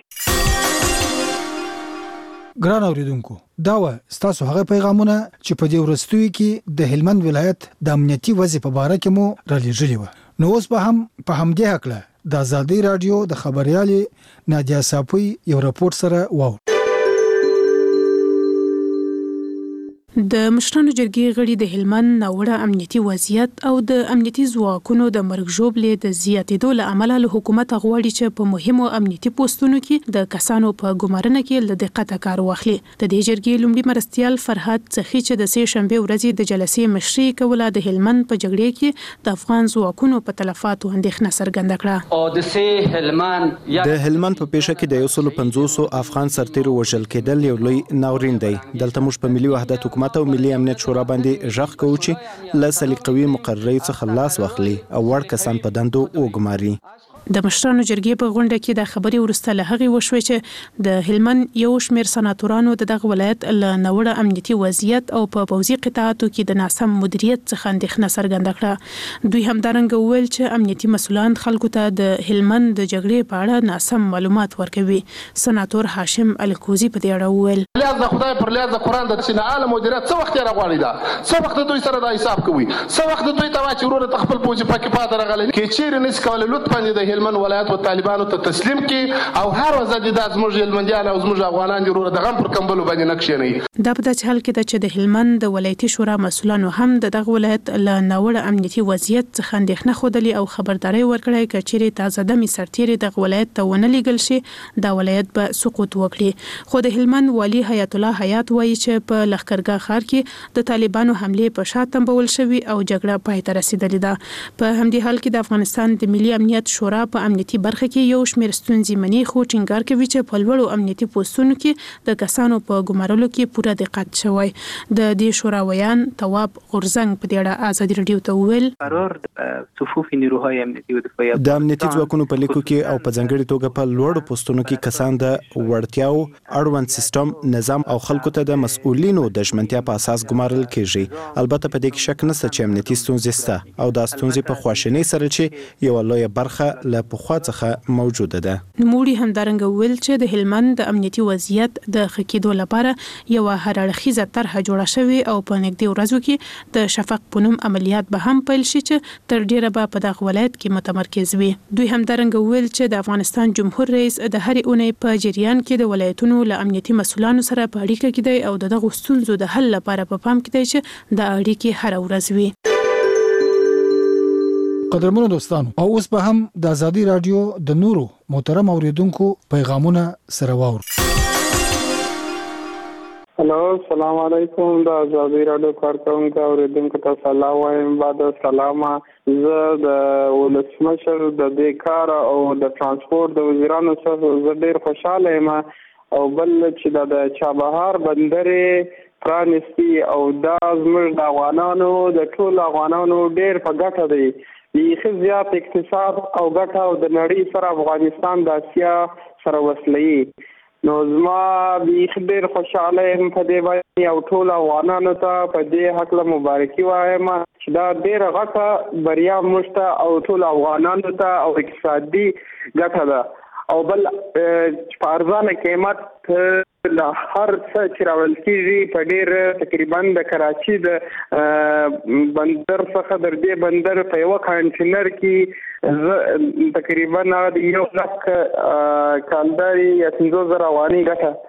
[SPEAKER 20] ګران اوریدونکو دا و ستاسو هغه پیغامونه چې په دې ورستوي کې د هلمند ولایت د امنیتي وضع په اړه کې مو را لېږلي و. نو اوس به هم په همدې حقله د آزادي رادیو د خبريالې نادیا صافی یو راپور سره واو.
[SPEAKER 23] د مشرانو جرګې غړي د هلمند ناوړه امنیتي وضعیت او د امنیتي ځواکونو د مرګ ژوبلې د زیاتېدو له امله له حکومت غواړي چې په مهمو امنیتي پوسټونو کې د کسانو په ګمارنه کې له دقت کار واخلي. د دې جرګې لومړي مرستيال فرهاد څخي چې د سې شنبه ورځې د جلسې مشري کوله د هلمند په جګړې کې د افغان ځواکونو په تلفاتو اندېښنه څرګنده کړه.
[SPEAKER 24] او د سې هلمند په پیښه کې د 150 افغان سرتیرو وژل کېدل یو لوی ناورین دی. دلته موږ په ملي وحدت حکومت او ملي امنیت شورا باندې ژغ کوو چې له سلیقوي مقررې څخه لاس واخلي او وړ کسان په دندو وګماري.
[SPEAKER 23] د مشرانو جرګې په غونډه کې د خبري ورسته له هغې وشوې چې د هلمند یو شمېر سناتورانو د دغه ولایت له ناوړه امنیتي وضعیت او په پوځي قطاعاتو کې د ناسم مدیریت څخه اندېښنه څرګنده کړه. دوی همدارنګه وویل چې امنیتي مسؤلان خلکو ته د هلمند د جګړې په اړه ناسم معلومات ورکوي. سناتور هاشم الکوزي په دې اړه وویل
[SPEAKER 25] لیاز د خدای پر لیاز د قرآن د سینعاله مدیریت څه وخت یې راغواړي دا څه وخت دوی سره دا حساب کوي څه وخت دوی ته واچي وروره خپل پوځي پاکې پاته راغلی کې چیرې نشي کولی لطفا د د هلمند ولایت او طالبانو ته تسلیم کړي او هر وزدي د زموږ هلمندیان او زموږ افغانان جوړ د غم پر کمبلو باندې نقشې
[SPEAKER 23] دا په داسې حال کې ده چې د هلمند د ولایتي شورا مسولانو هم دغه ولایت له ناوړه امنیتي وضعیت څخه اندېښنه خوده او خبرداري ورکړې چې چیرې تازه دمي سرتیري د ولایت ته ونه لیږل شي دا ولایت به سقوط وکړي. خو د هلمند والي حیات الله حیات وایي چې په لښکرګاه ښار کې د طالبانو حمله په شا تنبول شوی او جګړه پای ته رسیدلې ده. په همدې حال کې د افغانستان د ملي امنیت شورا په امنیتي برخه کې یو شمېر ستونزې مني خو ټینګار کوي چې په لوړو امنیتي پوسټونو کې د کسانو په ګمارلو کې پوره دقت شوی. د دې شورا ویان تواب غورزنګ په دې اړه ازادي رادیو ته وویل
[SPEAKER 8] قرار صفوف نیروهای امنیتي و دفاعي
[SPEAKER 24] د امنیتي ځواکونو په لیکو کې او په ځانګړي توګه په لوړو پوسټونو کې کسان د وړتیاو اړوند سیستم نظام او خلکو ته د مسؤلینو د ژمنتیا په اساس ګمارل کیږي. البته په دې کې شک نشته چې امنیتي ستونزې شته او دا ستونزې په خواشینۍ سره چې یو لویه برخه له پخوا څخه موجوده ده.
[SPEAKER 23] نوموړي همدارنګه ویل چې د هلمند د امنیتي وضعیت د ښه کېدو لپاره یو هرړخیزه طرحه جوړه شوې او په نږدې ورځو کې د شفق په نوم عملیات به هم پیل شي چې تر ډیره به په دغه ولایت کې متمرکز وي. دوی همدارنګه ویل چې د افغانستان جمهور رئیس د هرې اونۍ په جریان کې د ولایتونو له امنیتي مسؤلانو سره په اړیکه کې دی او دغه ستونزو د حل لپاره په پام کې دی چې د اړیکې هر ورځ وي.
[SPEAKER 20] قدرمنو دوستانو او اوس به هم د ازادي رادیو د نورو محترم اوریدونکو پیغامونه سره واورو.
[SPEAKER 18] هلو السلام علیکم د ازادي رادیو کارکونکو اوریدونکو ته سلام وایم. بعد سلام زه د ولسمشر د دې کار او د ترانسپورت د وزیرانو سره زه ډیر خوشاله یم او بل چې د چابهار بندرې پرانستی او دا زموږ د افغانانو د ټول افغانانو ډیر په ګټه دی. بیخي زیات اقتصاد او ګټه او د نړۍ سره افغانستان د اسیا سره وصلي. نو زما بیخي ډیر خوشاله یم په دې باندې او ټول افغانانو ته په دې حق له مبارکي وایم چې دا ډیر غټه بریا مشته او ټول افغانانو ته او اقتصادي ګټه ده. او بل په ارزانه قیمت له هر څه چې راول کېږي په ډیر تقریبا د کراچي د بندر څخه در دې بندر په یو کانټینر کې تقریبا د 1 لک کانداري یا 50,000 افغاني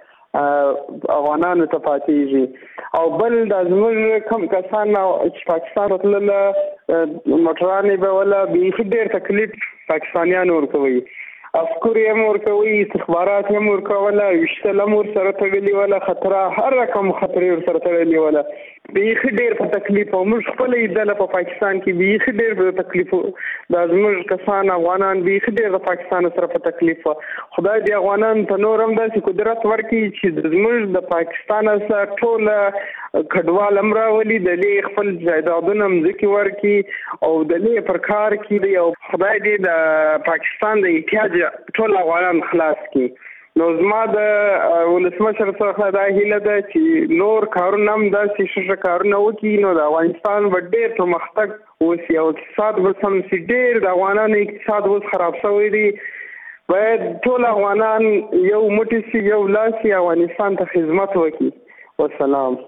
[SPEAKER 18] ګټه افغانانو ته پاتېږي. او بل د زموږ کم کسان چې پاکستان تلل موټرانې به ولا بیخي ډیر تکلیف پاکستانیان ورکوي. افکار یې ورکوي، استخبارات یې ورکوله، وشتل امور سره تړلي ولا خطر هر رقم خطر سره تړلي ولا بیخي ډیر په تکلیف او موږ خپل ایدل په پاکستان کې بیخي ډیر په تکلیف د زموږ کسان افغانان بیخي ډیر د پاکستان سره په تکلیف. خدای دې افغانان ته نورم داسې قدرت ورکړي چې زموږ د پاکستان سره ټول کډوال امراولي د خپل جایدادونه مځکې ورکړي او د پر کار کې او خدای دې د پاکستان د احتیاج ټول افغانان خلاص کړي. نو زما د ولسمشر څخه دا هیله ده چې نور کارونه هم داسې ښه کارونه وکړي نو د افغانستان به ډېر پرمختګ وشي او اقتصاد به سم شي. ډېر د افغانانو اقتصاد اوس خراب شوی دی. باید ټول افغانان یو موټی شي، یو لاس شي، افغانستان ته خدمت وکړي. والسلام.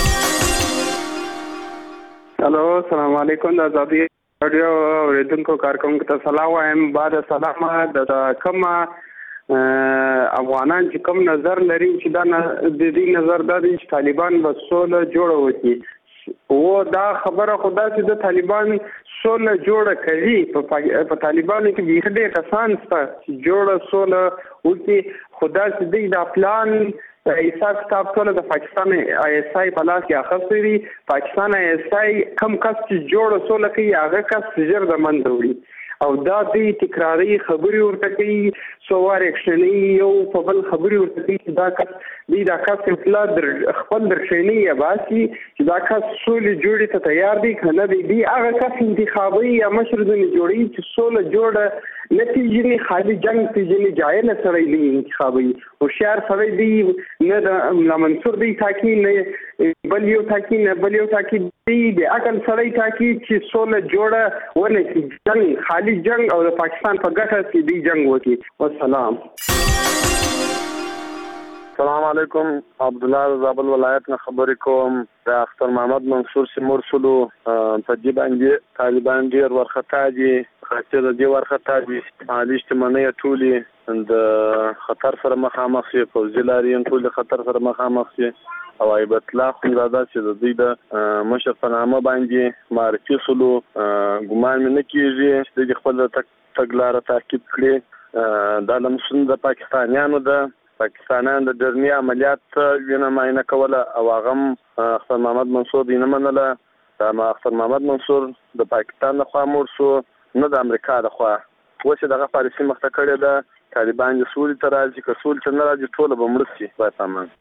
[SPEAKER 18] هلو السلام علیکم د ازادي رادیو اوریدونکو کارکونکو ته سلام وایم. بعد سلام د کومه افغانان چې کوم نظر لري چې دا د دې نظر دا دی چې طالبان به سوله جوړه وکړي او دا خبره خدا چې د طالبان سوله جوړه کوي په طالبانو کې بیخي ډېر کسان شته چې جوړه سوله وکړي. خدا چې دی دا پلان ایسا کتاب ټول د پاکستان ISI په لاس کې اخیستی دی. پاکستان ISI کم کس چې جوړه سوله کوي هغه کس ژر د منځه وړي او دا دی تکراری خبري ورته کوي سو وار اکشنی یو په بل خبري ورته کوي چې دا کس اطلاع خپل درشنی یا باسي چې دا کس سولې جوړې ته تیار دی کنه دی هغه کس انتخابي یا مشر ځنی جوړي چې سولې جوړه نتیجې خالي جنگ پیژنې جایل سره دی انتخابي او شهر سره دی نه د منصور دی تاکي نه بل یو تاکي دی د عقل سره تاکي چې سولې جوړه ونه چې جنگ خالي جنگ او د پاکستان په ګټه کې دی جنگ وکړي. والسلام.
[SPEAKER 9] السلام علیکم. عبد الله زابل ولایت نه خبرې کوم. د اختر محمد منصور سیمور سلو په دې باندې طالبان ډیر ورختا دي خاصه د دې ورخه وي عالی اجتماعي ټولي د خطر سره مخامخ شي فوزي لاري ټول خطر سره مخامخ شي او ایبت الله خدادا چې د دې د مشر په نامه باندې معرفي سلو ګمان نه کیږي چې د خپل تګلارې تاکید کړي د لمسون د پاکستانیانو د پاکستانیانو د درنی عملیات وینه ماینه کوله او هغه خپل محمد منصور دینه منله دا خپل محمد منصور د پاکستان له خوا مور شو نه د امریکا له خوا وڅ دغه پالیسي مخته کړې ده طالبان د سولې تر راځي که سولې تر نه راځي ټول به مړ شي په تمام.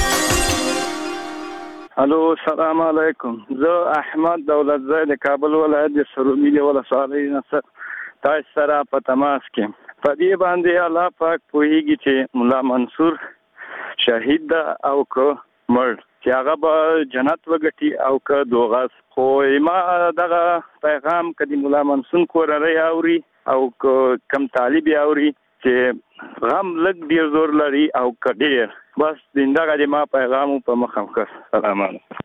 [SPEAKER 11] الو السلام علیکم زه احمد دولت زای د کابل ولایت د سرومي ولسوالۍ نه تاسو سره په تماس کې په دې باندې الله پاک پوهیږي چې مولا منصور شهید ده او که مړ چې هغه به جنت وګټي او که دوغس خو ما دغه پیغام کدي مولا منصور کورره اوري او کم طالب اوري چې غم لګ ډیر زور لري او کډیر بس دغه د ما پیغام په مخم کړ. سلام علیکم.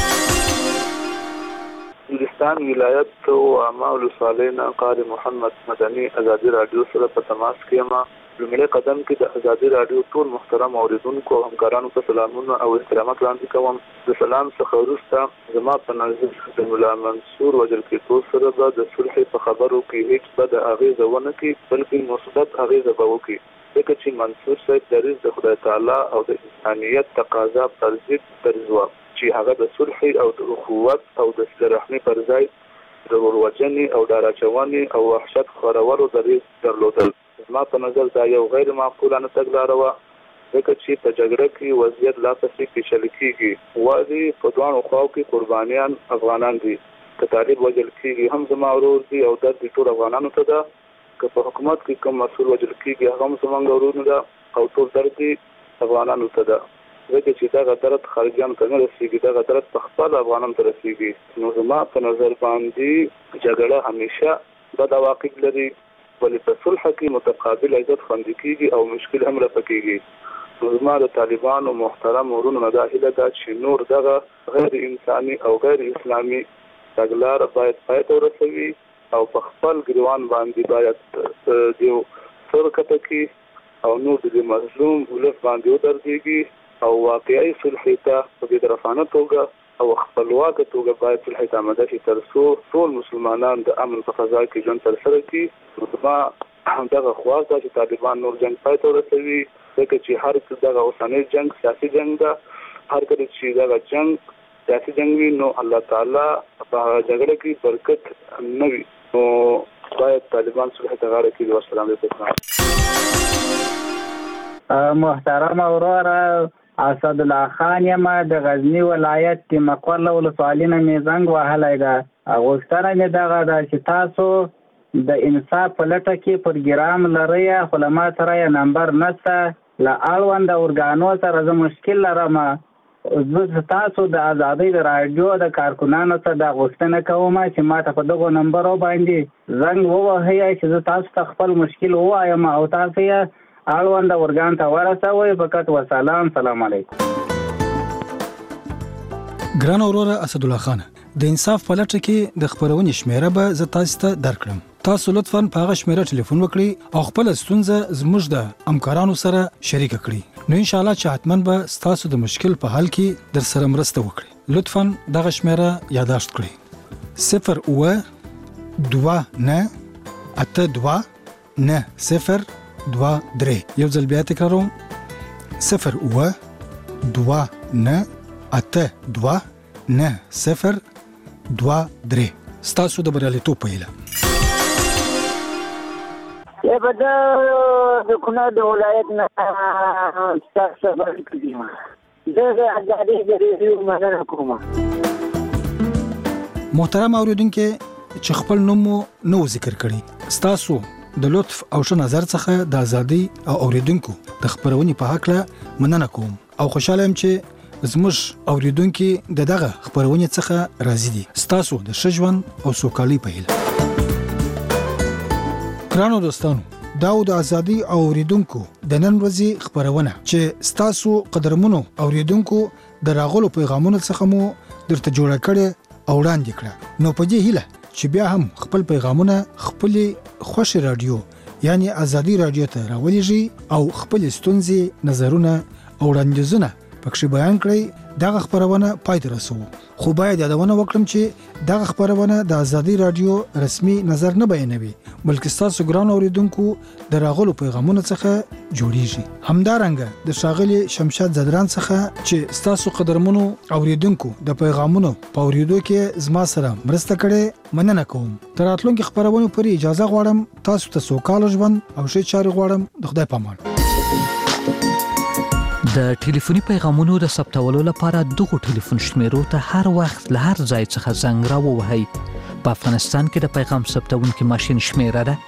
[SPEAKER 12] هندستان ولایت او اعمال صالحین قاری محمد مدنی ازادي رادیو سره په تماس کې ما لومړی قدم کې د ازادي رادیو ټول محترم اوریدونکو او همکارانو ته سلامونه او احترامات وړاندې کوم. د سلام څخه وروسته زما په نظر د مولا منصور وجل کېدو سره به د صلح په خبرو کې هیڅ بد اغیزه ونه کړي بلکې مثبت اغیزه به وکړي ځکه چې منصور صاحب دریځ د خدای تعالی او د انسانیت تقاضا پر ضد دریځ و چې هغه د صلح او د اخوت او د صلح رحمي پر ځای د وروجنې او د راچونې او وحشت خورولو دریځ درلودل. زما په نظر دا یو غیر معقولانه تګلاره وه ځکه چې په جګړه کې وضعیت لا پسې پیچلی کېږي. وادي په دواړو خواو کې قربانیان افغانان دي که طالب وژل کېږي هم زما ورور دي او درد ټول افغانانو ته ده که په حکومت کې کوم مسؤل وژل کېږي هغه هم زموږ ورونه ده او ټول درد دي افغانانو ته ده ځکه چې دغه درد خارجیانو ته نه رسېږي دغه درد په خپل افغانانو ته رسېږي. نو زما په نظر باندې جګړه همیشه بد عواقب لري ولې په صلح کې متقابل عزت خوندي کېږي او مشکل هم رفع کېږي. نو زما د طالبانو محترم ورونو نه دا هیله ده چې نور دغه غیر انساني او غیر اسلامي تګلاره باید پای ته ورسوي او په خپل ګریوان باندې باید دیو سرکته کې او نور د مظلوم ولس باندې ودرېږي او واقعي صلح ته په بې طرفانه توګه او خپلواکه توګه باید صلح ته آماده شي تر څو ټول مسلمانان د امن په فضا کې ژوند ترسره کړي. زما دغه خواست ده چې طالبان نور جنګ پای ته ورسوي ځکه چې هر دغه اوسنی جنګ سیاسي جنګ ده هر کله چې دغه جنګ سیاسي جنګ وي نو الله تعالی په جګړه کې برکت نه وي نو باید طالبان صلح ته غاړه کړي. والسلام علیکم.
[SPEAKER 21] محترم اورور اسد الله خان یم د غزنی ولایت کې مقوله ولسوالۍ نه می زنګ وهلی ده غوښتنه مې دغه ده چې تاسو د انصاف په لټه کې پروګرام لرئ خو له ما سره یې نمبر نشته له اړونده ارګانو سره زه مشکل لرم زه تاسو د ازادۍ د راډیو د کارکونانو ته دا غوښتنه کوم چې ما ته په دغو نمبرو باندې زنګ ووهئ چې زه تاسو ته خپل مشکل ووایم او تاسو یې اړونده ارګان ته ورسوئ. فقط وسلام. سلام علیکم.
[SPEAKER 20] ګران اورور اسد الله خان د انصاف په لټه کې د خبرونې شمیره به زه تاسو ته درکړم. تاسو لطفاً په هغه شمیره ټلیفون وکړئ او خپل ستونزه زموږ د همکارانو سره شریک کړئ نو ان شاء الله چې حتماً به تاسو د مشکل په حل کې در سره مرسته وکړي. لطفاً دغه شمیره یادداشت کړئ 0 یو ځل بیا تکراروم 0 ستاسو د بریالیتوب په هیله.
[SPEAKER 21] یا به د کونړ د ولایت نه ستاسو خبرې کوم زه د ازادۍ د ریډیو مننه کوم.
[SPEAKER 20] محترم اوریدونکو چې خپل نوم نو ذکر کړی ستاسو د لطف او ښه نظر څخه د ازادۍ او اوریدونکو د خبرونې په حق له مننه کوم او خوشاله یم چې زموږ اوریدونکو د دغه خبرونې څخه راضي دي. ستاسو د ښه ژوند او سوکالۍ په هیله. ګرانو دوستانو دا د ازادۍ او اوریدونکو د نن ورځې خبرونه چې ستاسو قدرمنو اوریدونکو د راغلو پیغامونو څخه مو درته جوړه کړې او وړاندې کړه. نو په دې هیله چې بیا هم خپل پیغامونه خپل خوش رادیو یعنی ازادي رادیو ته راولېږي او خپل ستونزې نظرونه او وړاندیزونه پکې بیان کړي. دغه خبرونه پای ته رسوي خو باید یادونه وکړم چې دغه خبرونه د ازادي رادیو رسمي نظر نه بیانوي بلکې تاسو ګران اوریدونکو د راغلو پیغامونو څخه جوړیږي. همدارنګه د شاغلي شمشاد زدران څخه چې تاسو قدرمنو اوریدونکو د پیغامونو په اوریدو کې زما سره مرسته کړې مننه کوم. تر راتلونکي خبرونه پورې اجازه غواړم. تاسو ته سوکاله ژوند او ښه چارې غواړم. د خدای په امان.
[SPEAKER 1] د ټلیفوني پیغامونو د ثبتولو لپاره دغه ټلیفون شمیرو ته هر وخت له هر ځای څخه زنګ راووهئ. په افغانستان کې د پیغام ثبتونکي ماشین شمیره ده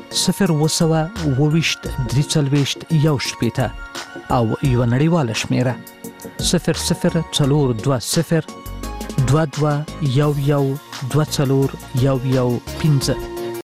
[SPEAKER 1] 0202341 او یو نړیواله شمیره 00402211124115.